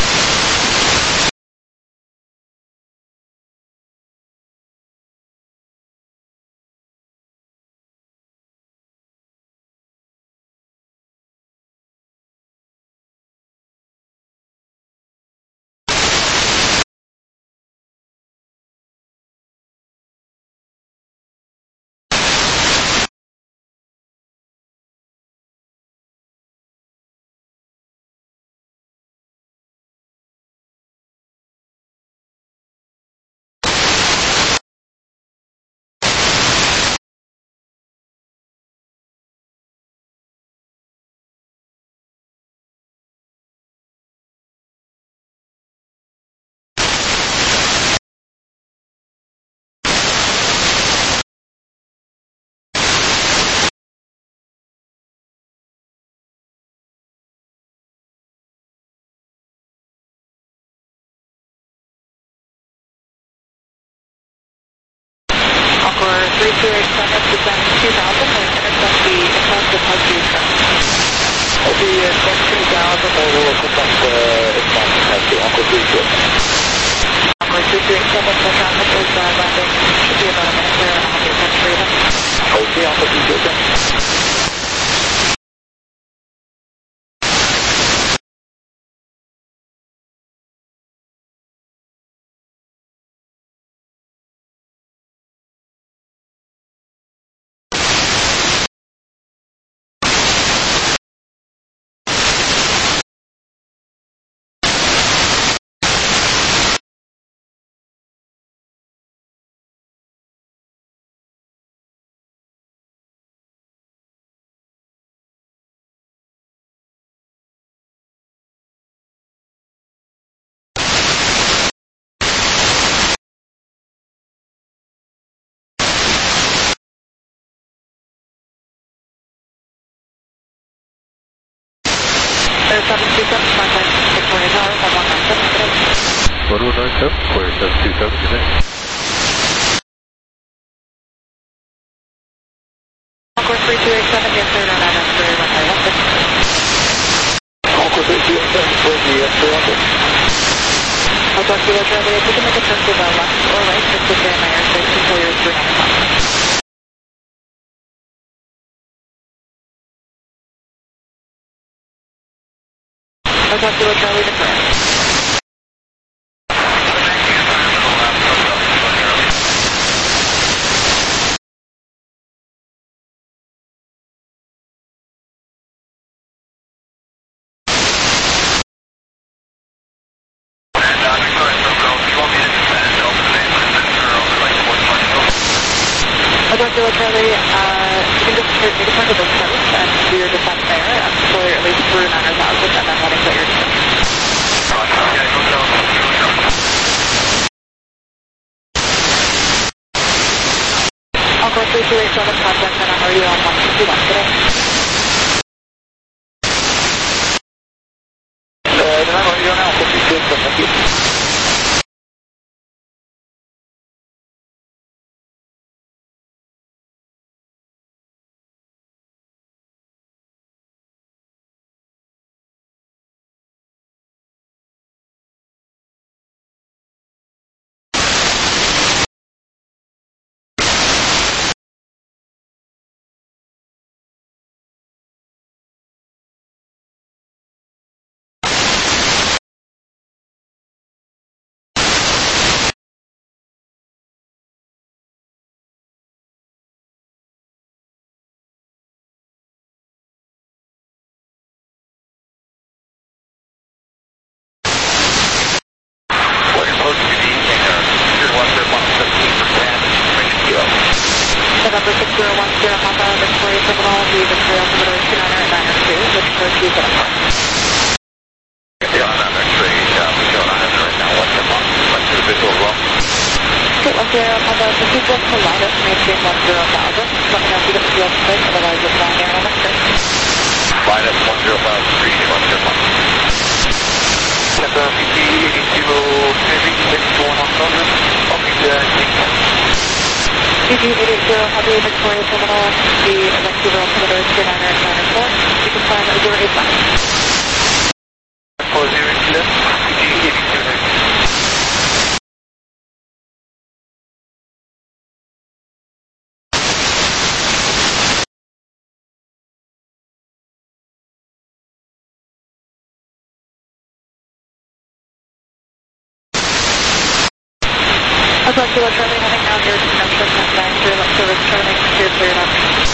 three two eight seven, descend two thousand, and intercept the exhaustive Husky truck. Okay, uh, two thousand, I will contact the exhaustive Husky, Uncle three two eight seven. Uncle three two eight seven, the traffic is uh, landing, should be about a minute there, I'll be touch freedom. Okay, Uncle three two eight seven. seven two seven, contact Victoria Tower, one one nine seven, good day. one one nine seven, Square seven two seven, good day. Encore three two eight seven, yes sir, nine nine three, one nine one six. Uncle three two eight seven, for the uh, three hundred. I'll talk to you later, if you can make a turn to the left or right, just to stay in my airspace until you're three nine o'clock. I'll talk to you Charlie Victoria. Charlie, uh, you can just take a turn to the coast and do your descent there until you're at least through nine thousand and then let it clear your descent. Uncle three two eight seven, contact and I'm already on one two one today. Uh, then I'm already on Alpha three two eight seven, thank you. November six zero one zero, Papa, Victoria Terminal, the Victoria Altimeter two niner at niner two, Victoria two seven four. Yeah, I'm on X-ray, uh, we're showing on it right now, what's the month, what's the visual roll? Okay, one zero, Papa, proceed just to Linus, maintain one zero thousand, let me know if you get the field space, otherwise it's flying there on X-ray. Linus one zero thousand, appreciate one zero one. Captain P T eighty-two Heavy, six one one thousand, copy the King. P T eight eight zero Heavy, Victoria Terminal, the Vancouver altimeter is two nine nine nine four. You can climb zero eight five. four zero left, P T eighty-two Heavy. Approach to Charlie, heading now near connection, nine zero left service, turning, clear, clear up.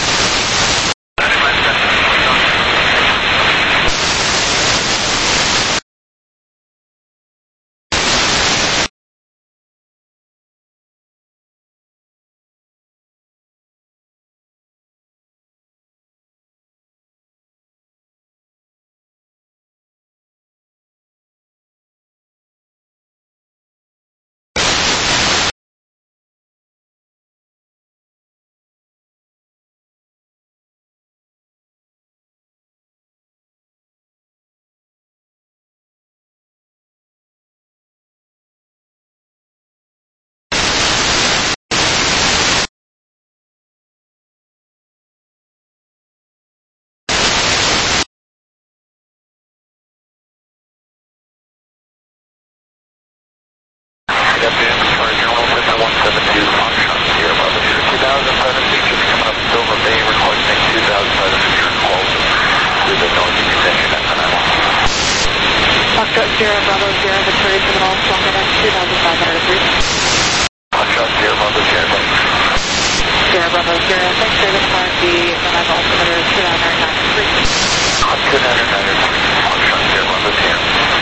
F M, Charlie Terminal, Cessna one seven two, Foxtrot, Sierra Bravo, two thousand seven features coming up Silver Bay, requesting two thousand seven return calls with the north extension at nine one. Foxtrot, Sierra Bravo, Sierra, Victoria Terminal, Florida, two thousand five hundred three. Foxtrot, Sierra Bravo, Sierra Bravo. Sierra Bravo, Sierra, thanks for the climb, the reliable altimeter is two nine nine nine three. two nine nine nine three, Foxtrot, Sierra Bravo, Sierra.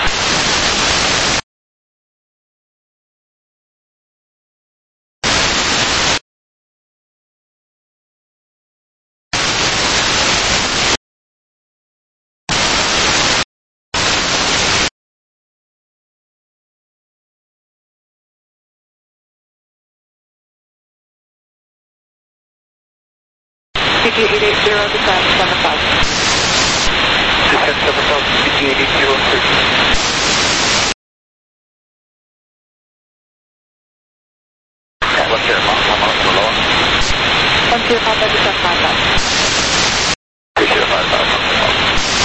P T eight eight zero, descend seven thousand. Descend seven thousand, P T eight eight zero, three. Yeah, left there, Mount, Mount, Mount, Mount, one zero five, descend five thousand. two zero five thousand, Mount.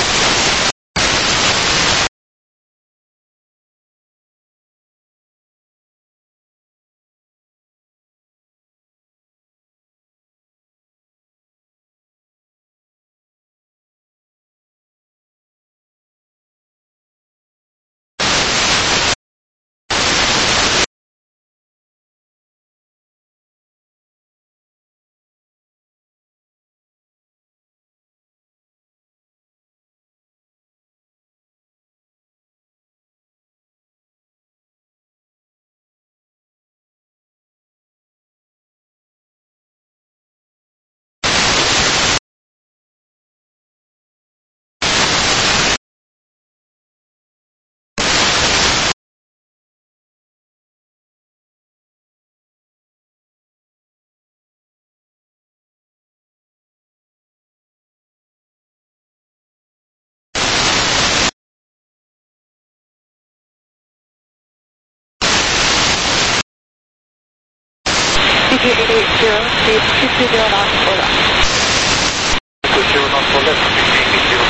P T eight eight zero, speed two two zero knots for left. two zero knots for left, P T eight eight zero.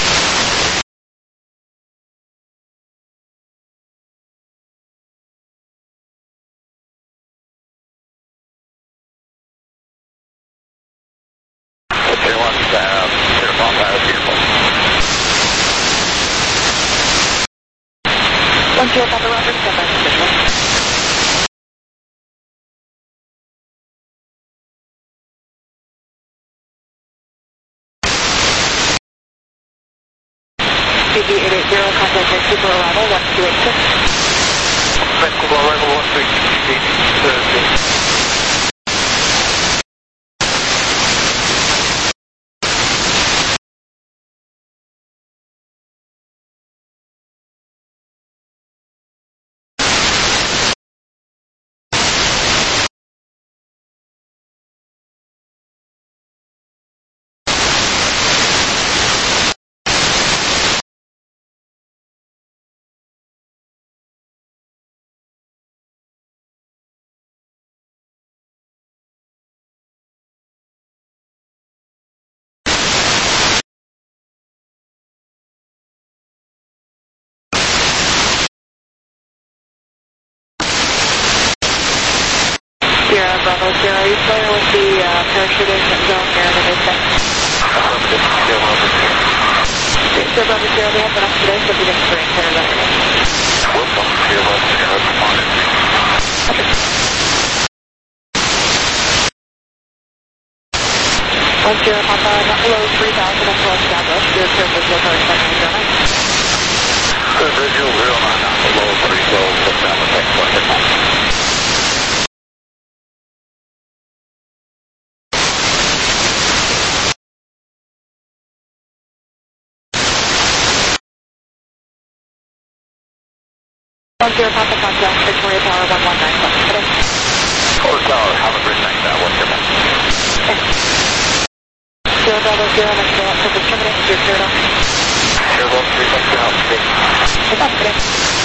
zero one, uh, zero one, uh, beautiful. one zero five, Roger, step back official. P T eight eight zero, contact Vancouver arrival, one two eight six. Vancouver arrival, one two eight six. Bravo Sierra. Are you familiar with the uh, parachuting zone here in the Bay? Affirmative, Sierra Bravo Sierra. Sierra Bravo Sierra, we have been up today, so if you get screen clear, let me know. Welcome, Sierra Bravo Sierra, responded. One Sierra Papa, not below three thousand and twelve established. Your clear visual for second zero nine. Clear visual zero nine, not below three twelve, established, thanks for the call. One Sierra Papa, contact Victoria Tower one one nine seven today. Core Tower, have a great night, that one, good night. Sierra Bravo Sierra, next day, October terminating, your clear now. Sierra Bravo three, thanks for help, today. It's up today.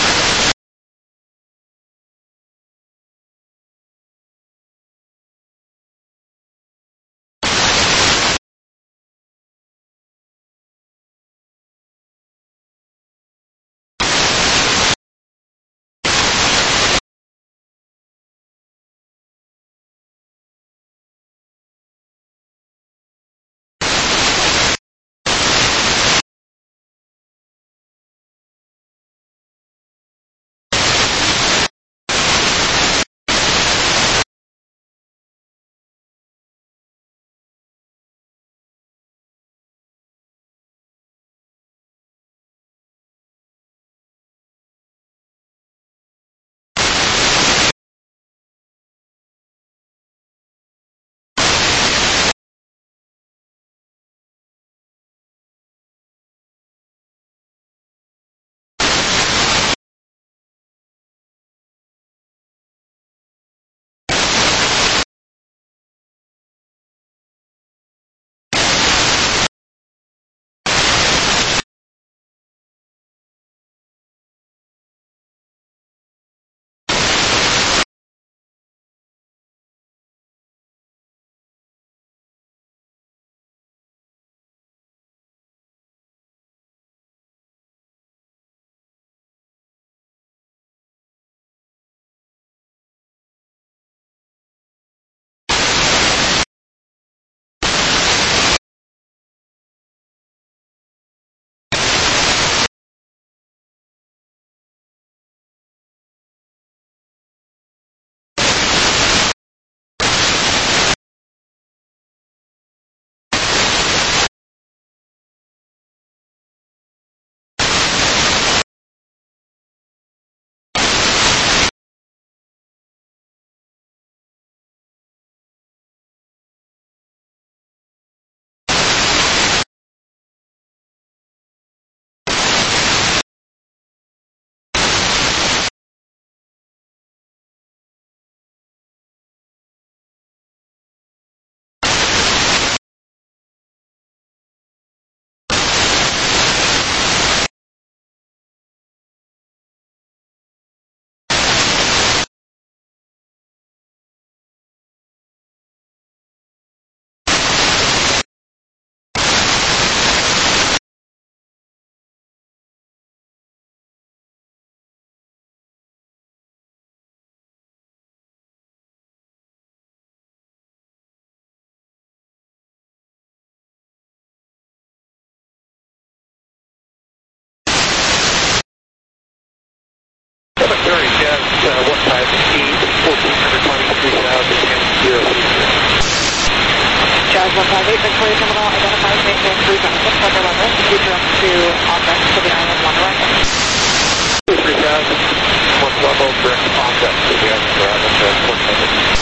Cemetery Jazz, uh, what type of speed? fourteen twenty-three thousand zero Jazz one five eight, Victoria Terminal, identifies maintain three thousand, Thunder level, future up to offense to the island one right. three thousand, one level, direct offset to the island for island transport center.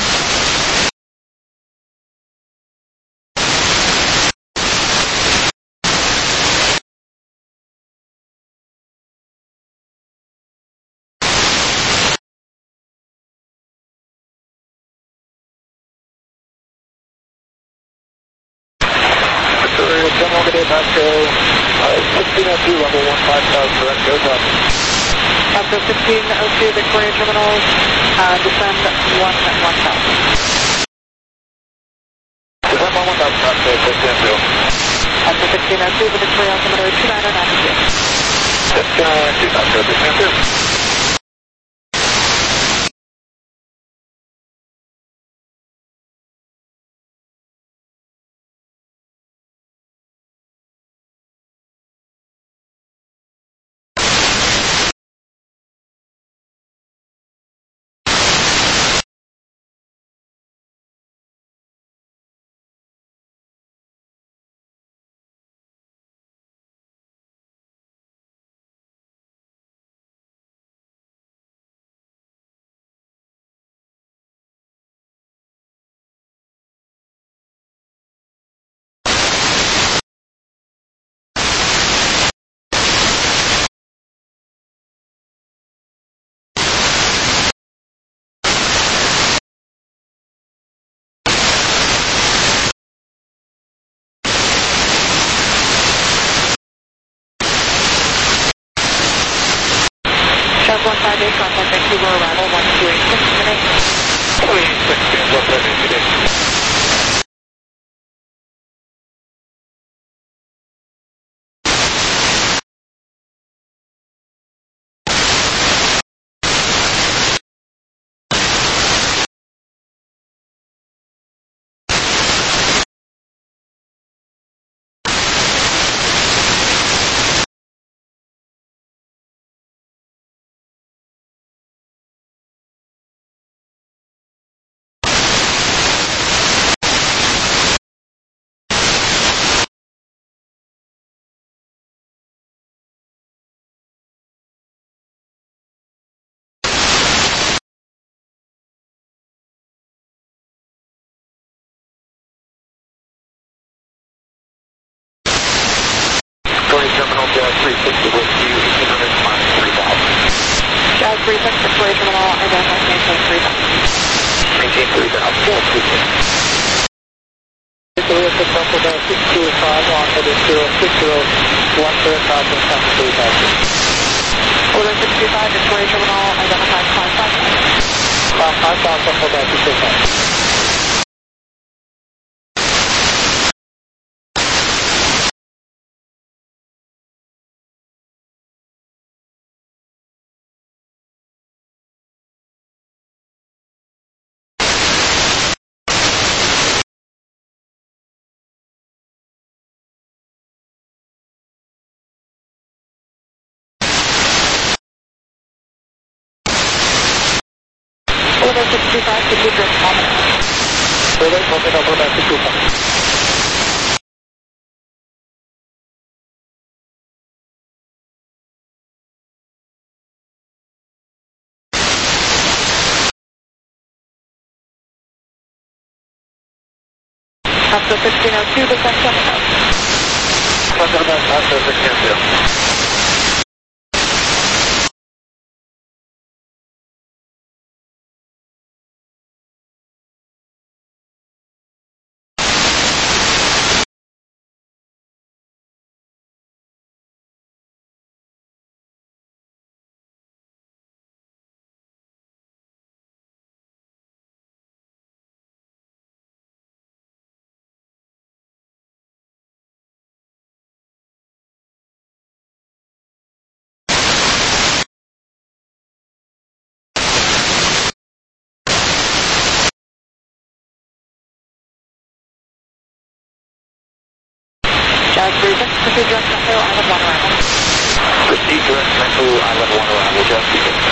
Victoria Terminal, good day, Vasco, uh, sixteen oh two, level one five thousand, direct, goes up. After sixteen oh two, Victoria Terminal, uh, descend one one thousand. Descend one one thousand, Vasco, sixteen oh two. After sixteen oh two, the Victoria altimeter two nine oh nine two. sixteen oh two, Vasco, sixteen oh two. five eight, contact Vancouver arrival one two eight six, good day. two eight six, one two eight six, good day. Terminal Jazz three sixty with you, eighteen hundred minus three thousand. Jazz three six, Victoria Terminal, identify maintain three thousand. Maintain three thousand, full two six. Victoria six Alpha Delta six two five, on heading zero six zero, one third thousand, seven three thousand. Order six two five, Victoria Terminal, identify five five thousand. five five thousand, Alpha Delta six two five. Order six two five, to keep your comment. Order six Alpha Delta six two five. After fifteen oh two, descend seven thousand. After that, after sixteen oh two. Jazz three six, proceed direct Metro, Island one arrival. Proceed direct Metro, Island one arrival, Jazz three six.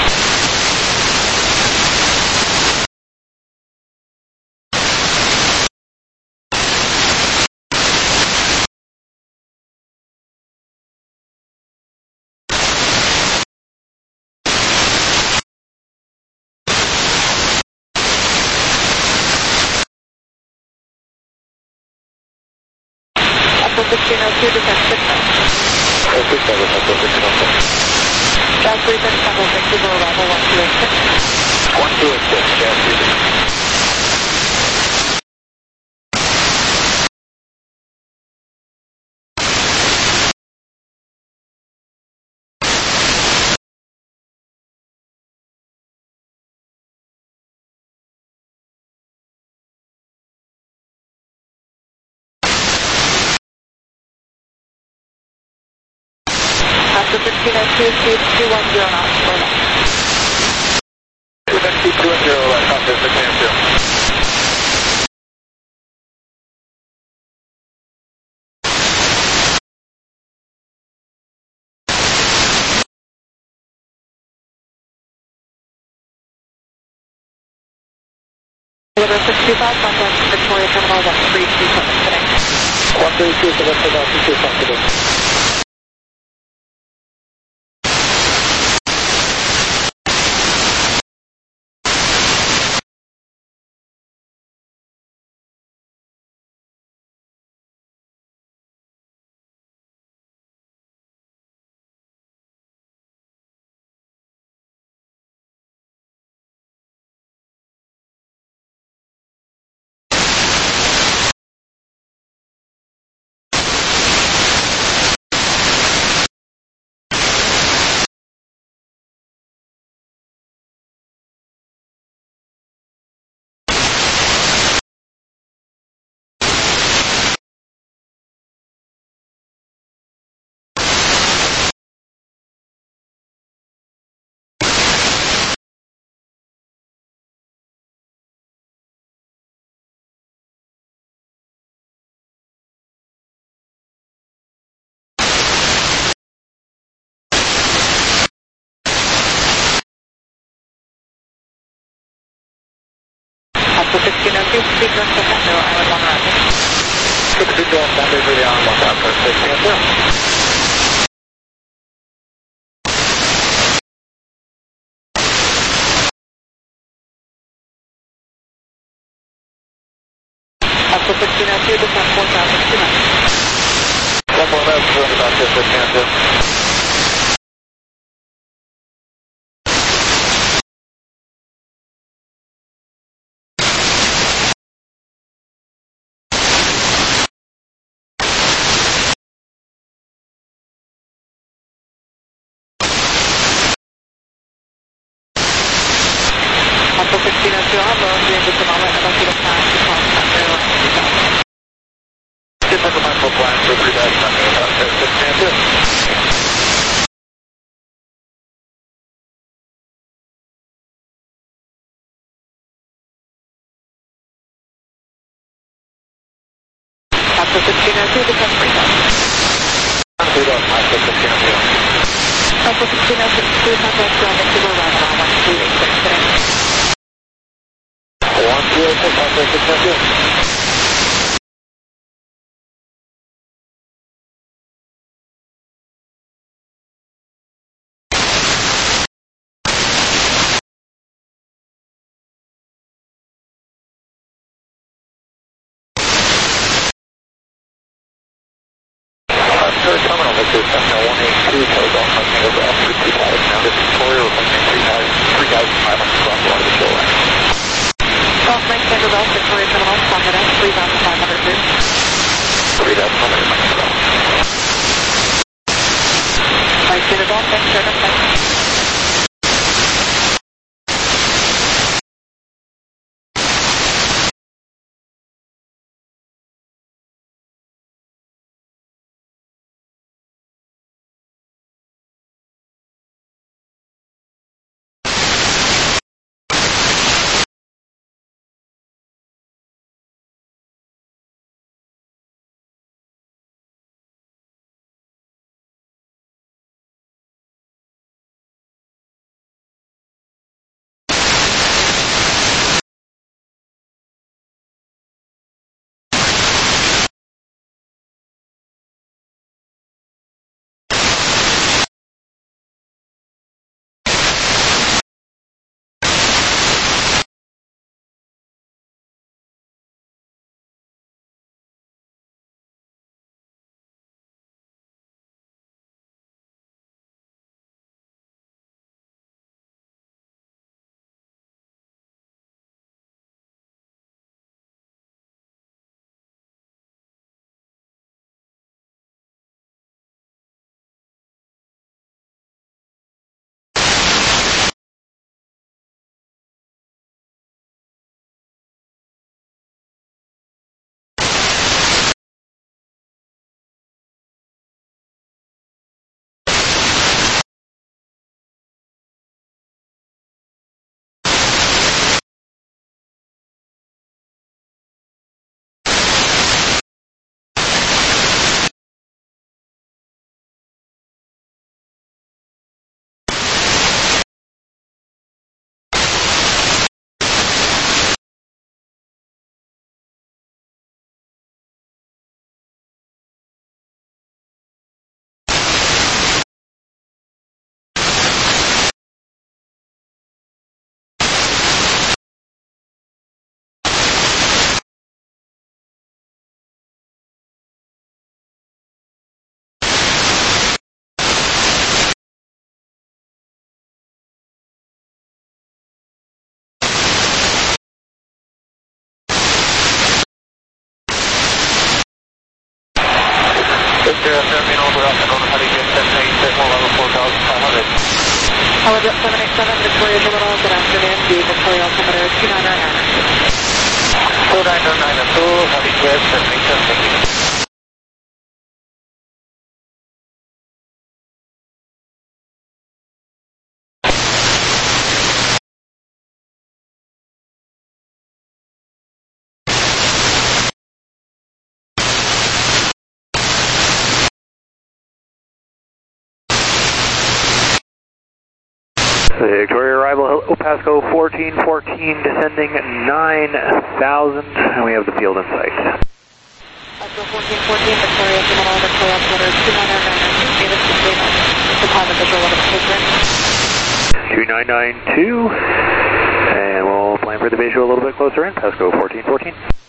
After sixteen oh two, descend six thousand. six seven, Echo sixteen oh six. Jazz three six, contact Vancouver arrival one two eight six. one two eight six, Jazz three six. After sixteen oh two, speed two one zero knots, four knots. Speed two one zero, left, after sixteen oh two. Order six two five, contact Victoria Terminal one three two seven today. one three two seven, two two five today. Alpha sixteen oh two, speed direct to Echo, Island one runway. six two two on Sunday for the Island one, Alpha sixteen oh two. Alpha sixteen oh two, descent four thousand two hundred. one more left, going about this sixteen oh two. Alpha sixteen oh two, hello, here's the thermometer, I'd like you to pass the call Sunday one two thousand. Just like a mental plan for three days Sunday about this sixteen oh two. Alpha sixteen oh two, descent three thousand. two thousand, Alpha sixteen oh two. Alpha sixteen oh two, two contact ground Vancouver runway on one two eight six today. one two eight six, Alpha sixteen oh two. Third terminal, this is Sentinel one eight two, Telegon, Hunting over Alpha two five. Now this is Victoria, requesting three thousand five hundred cross water to shoreline. Golf Mike Sandra Bell, Victoria Terminal, Confidence, three thousand five hundred two. three thousand five hundred cross. Mike Sandra Bell, thanks, Sandra, thanks. Helijet seven eight seven, Victoria Terminal, good afternoon, the Victoria Altimeter two nine nine nine. two nine nine two, Helijet seven eight seven, thank you. Victoria arrival, hello, Pasco fourteen fourteen, descending nine thousand, and we have the field in sight. Pasco fourteen fourteen, Victoria Terminal, Victoria Quarter two nine nine nine two, Davis to Davis, upon the visual identification. two nine nine two, and we'll plan for the visual a little bit closer in, Pasco fourteen fourteen.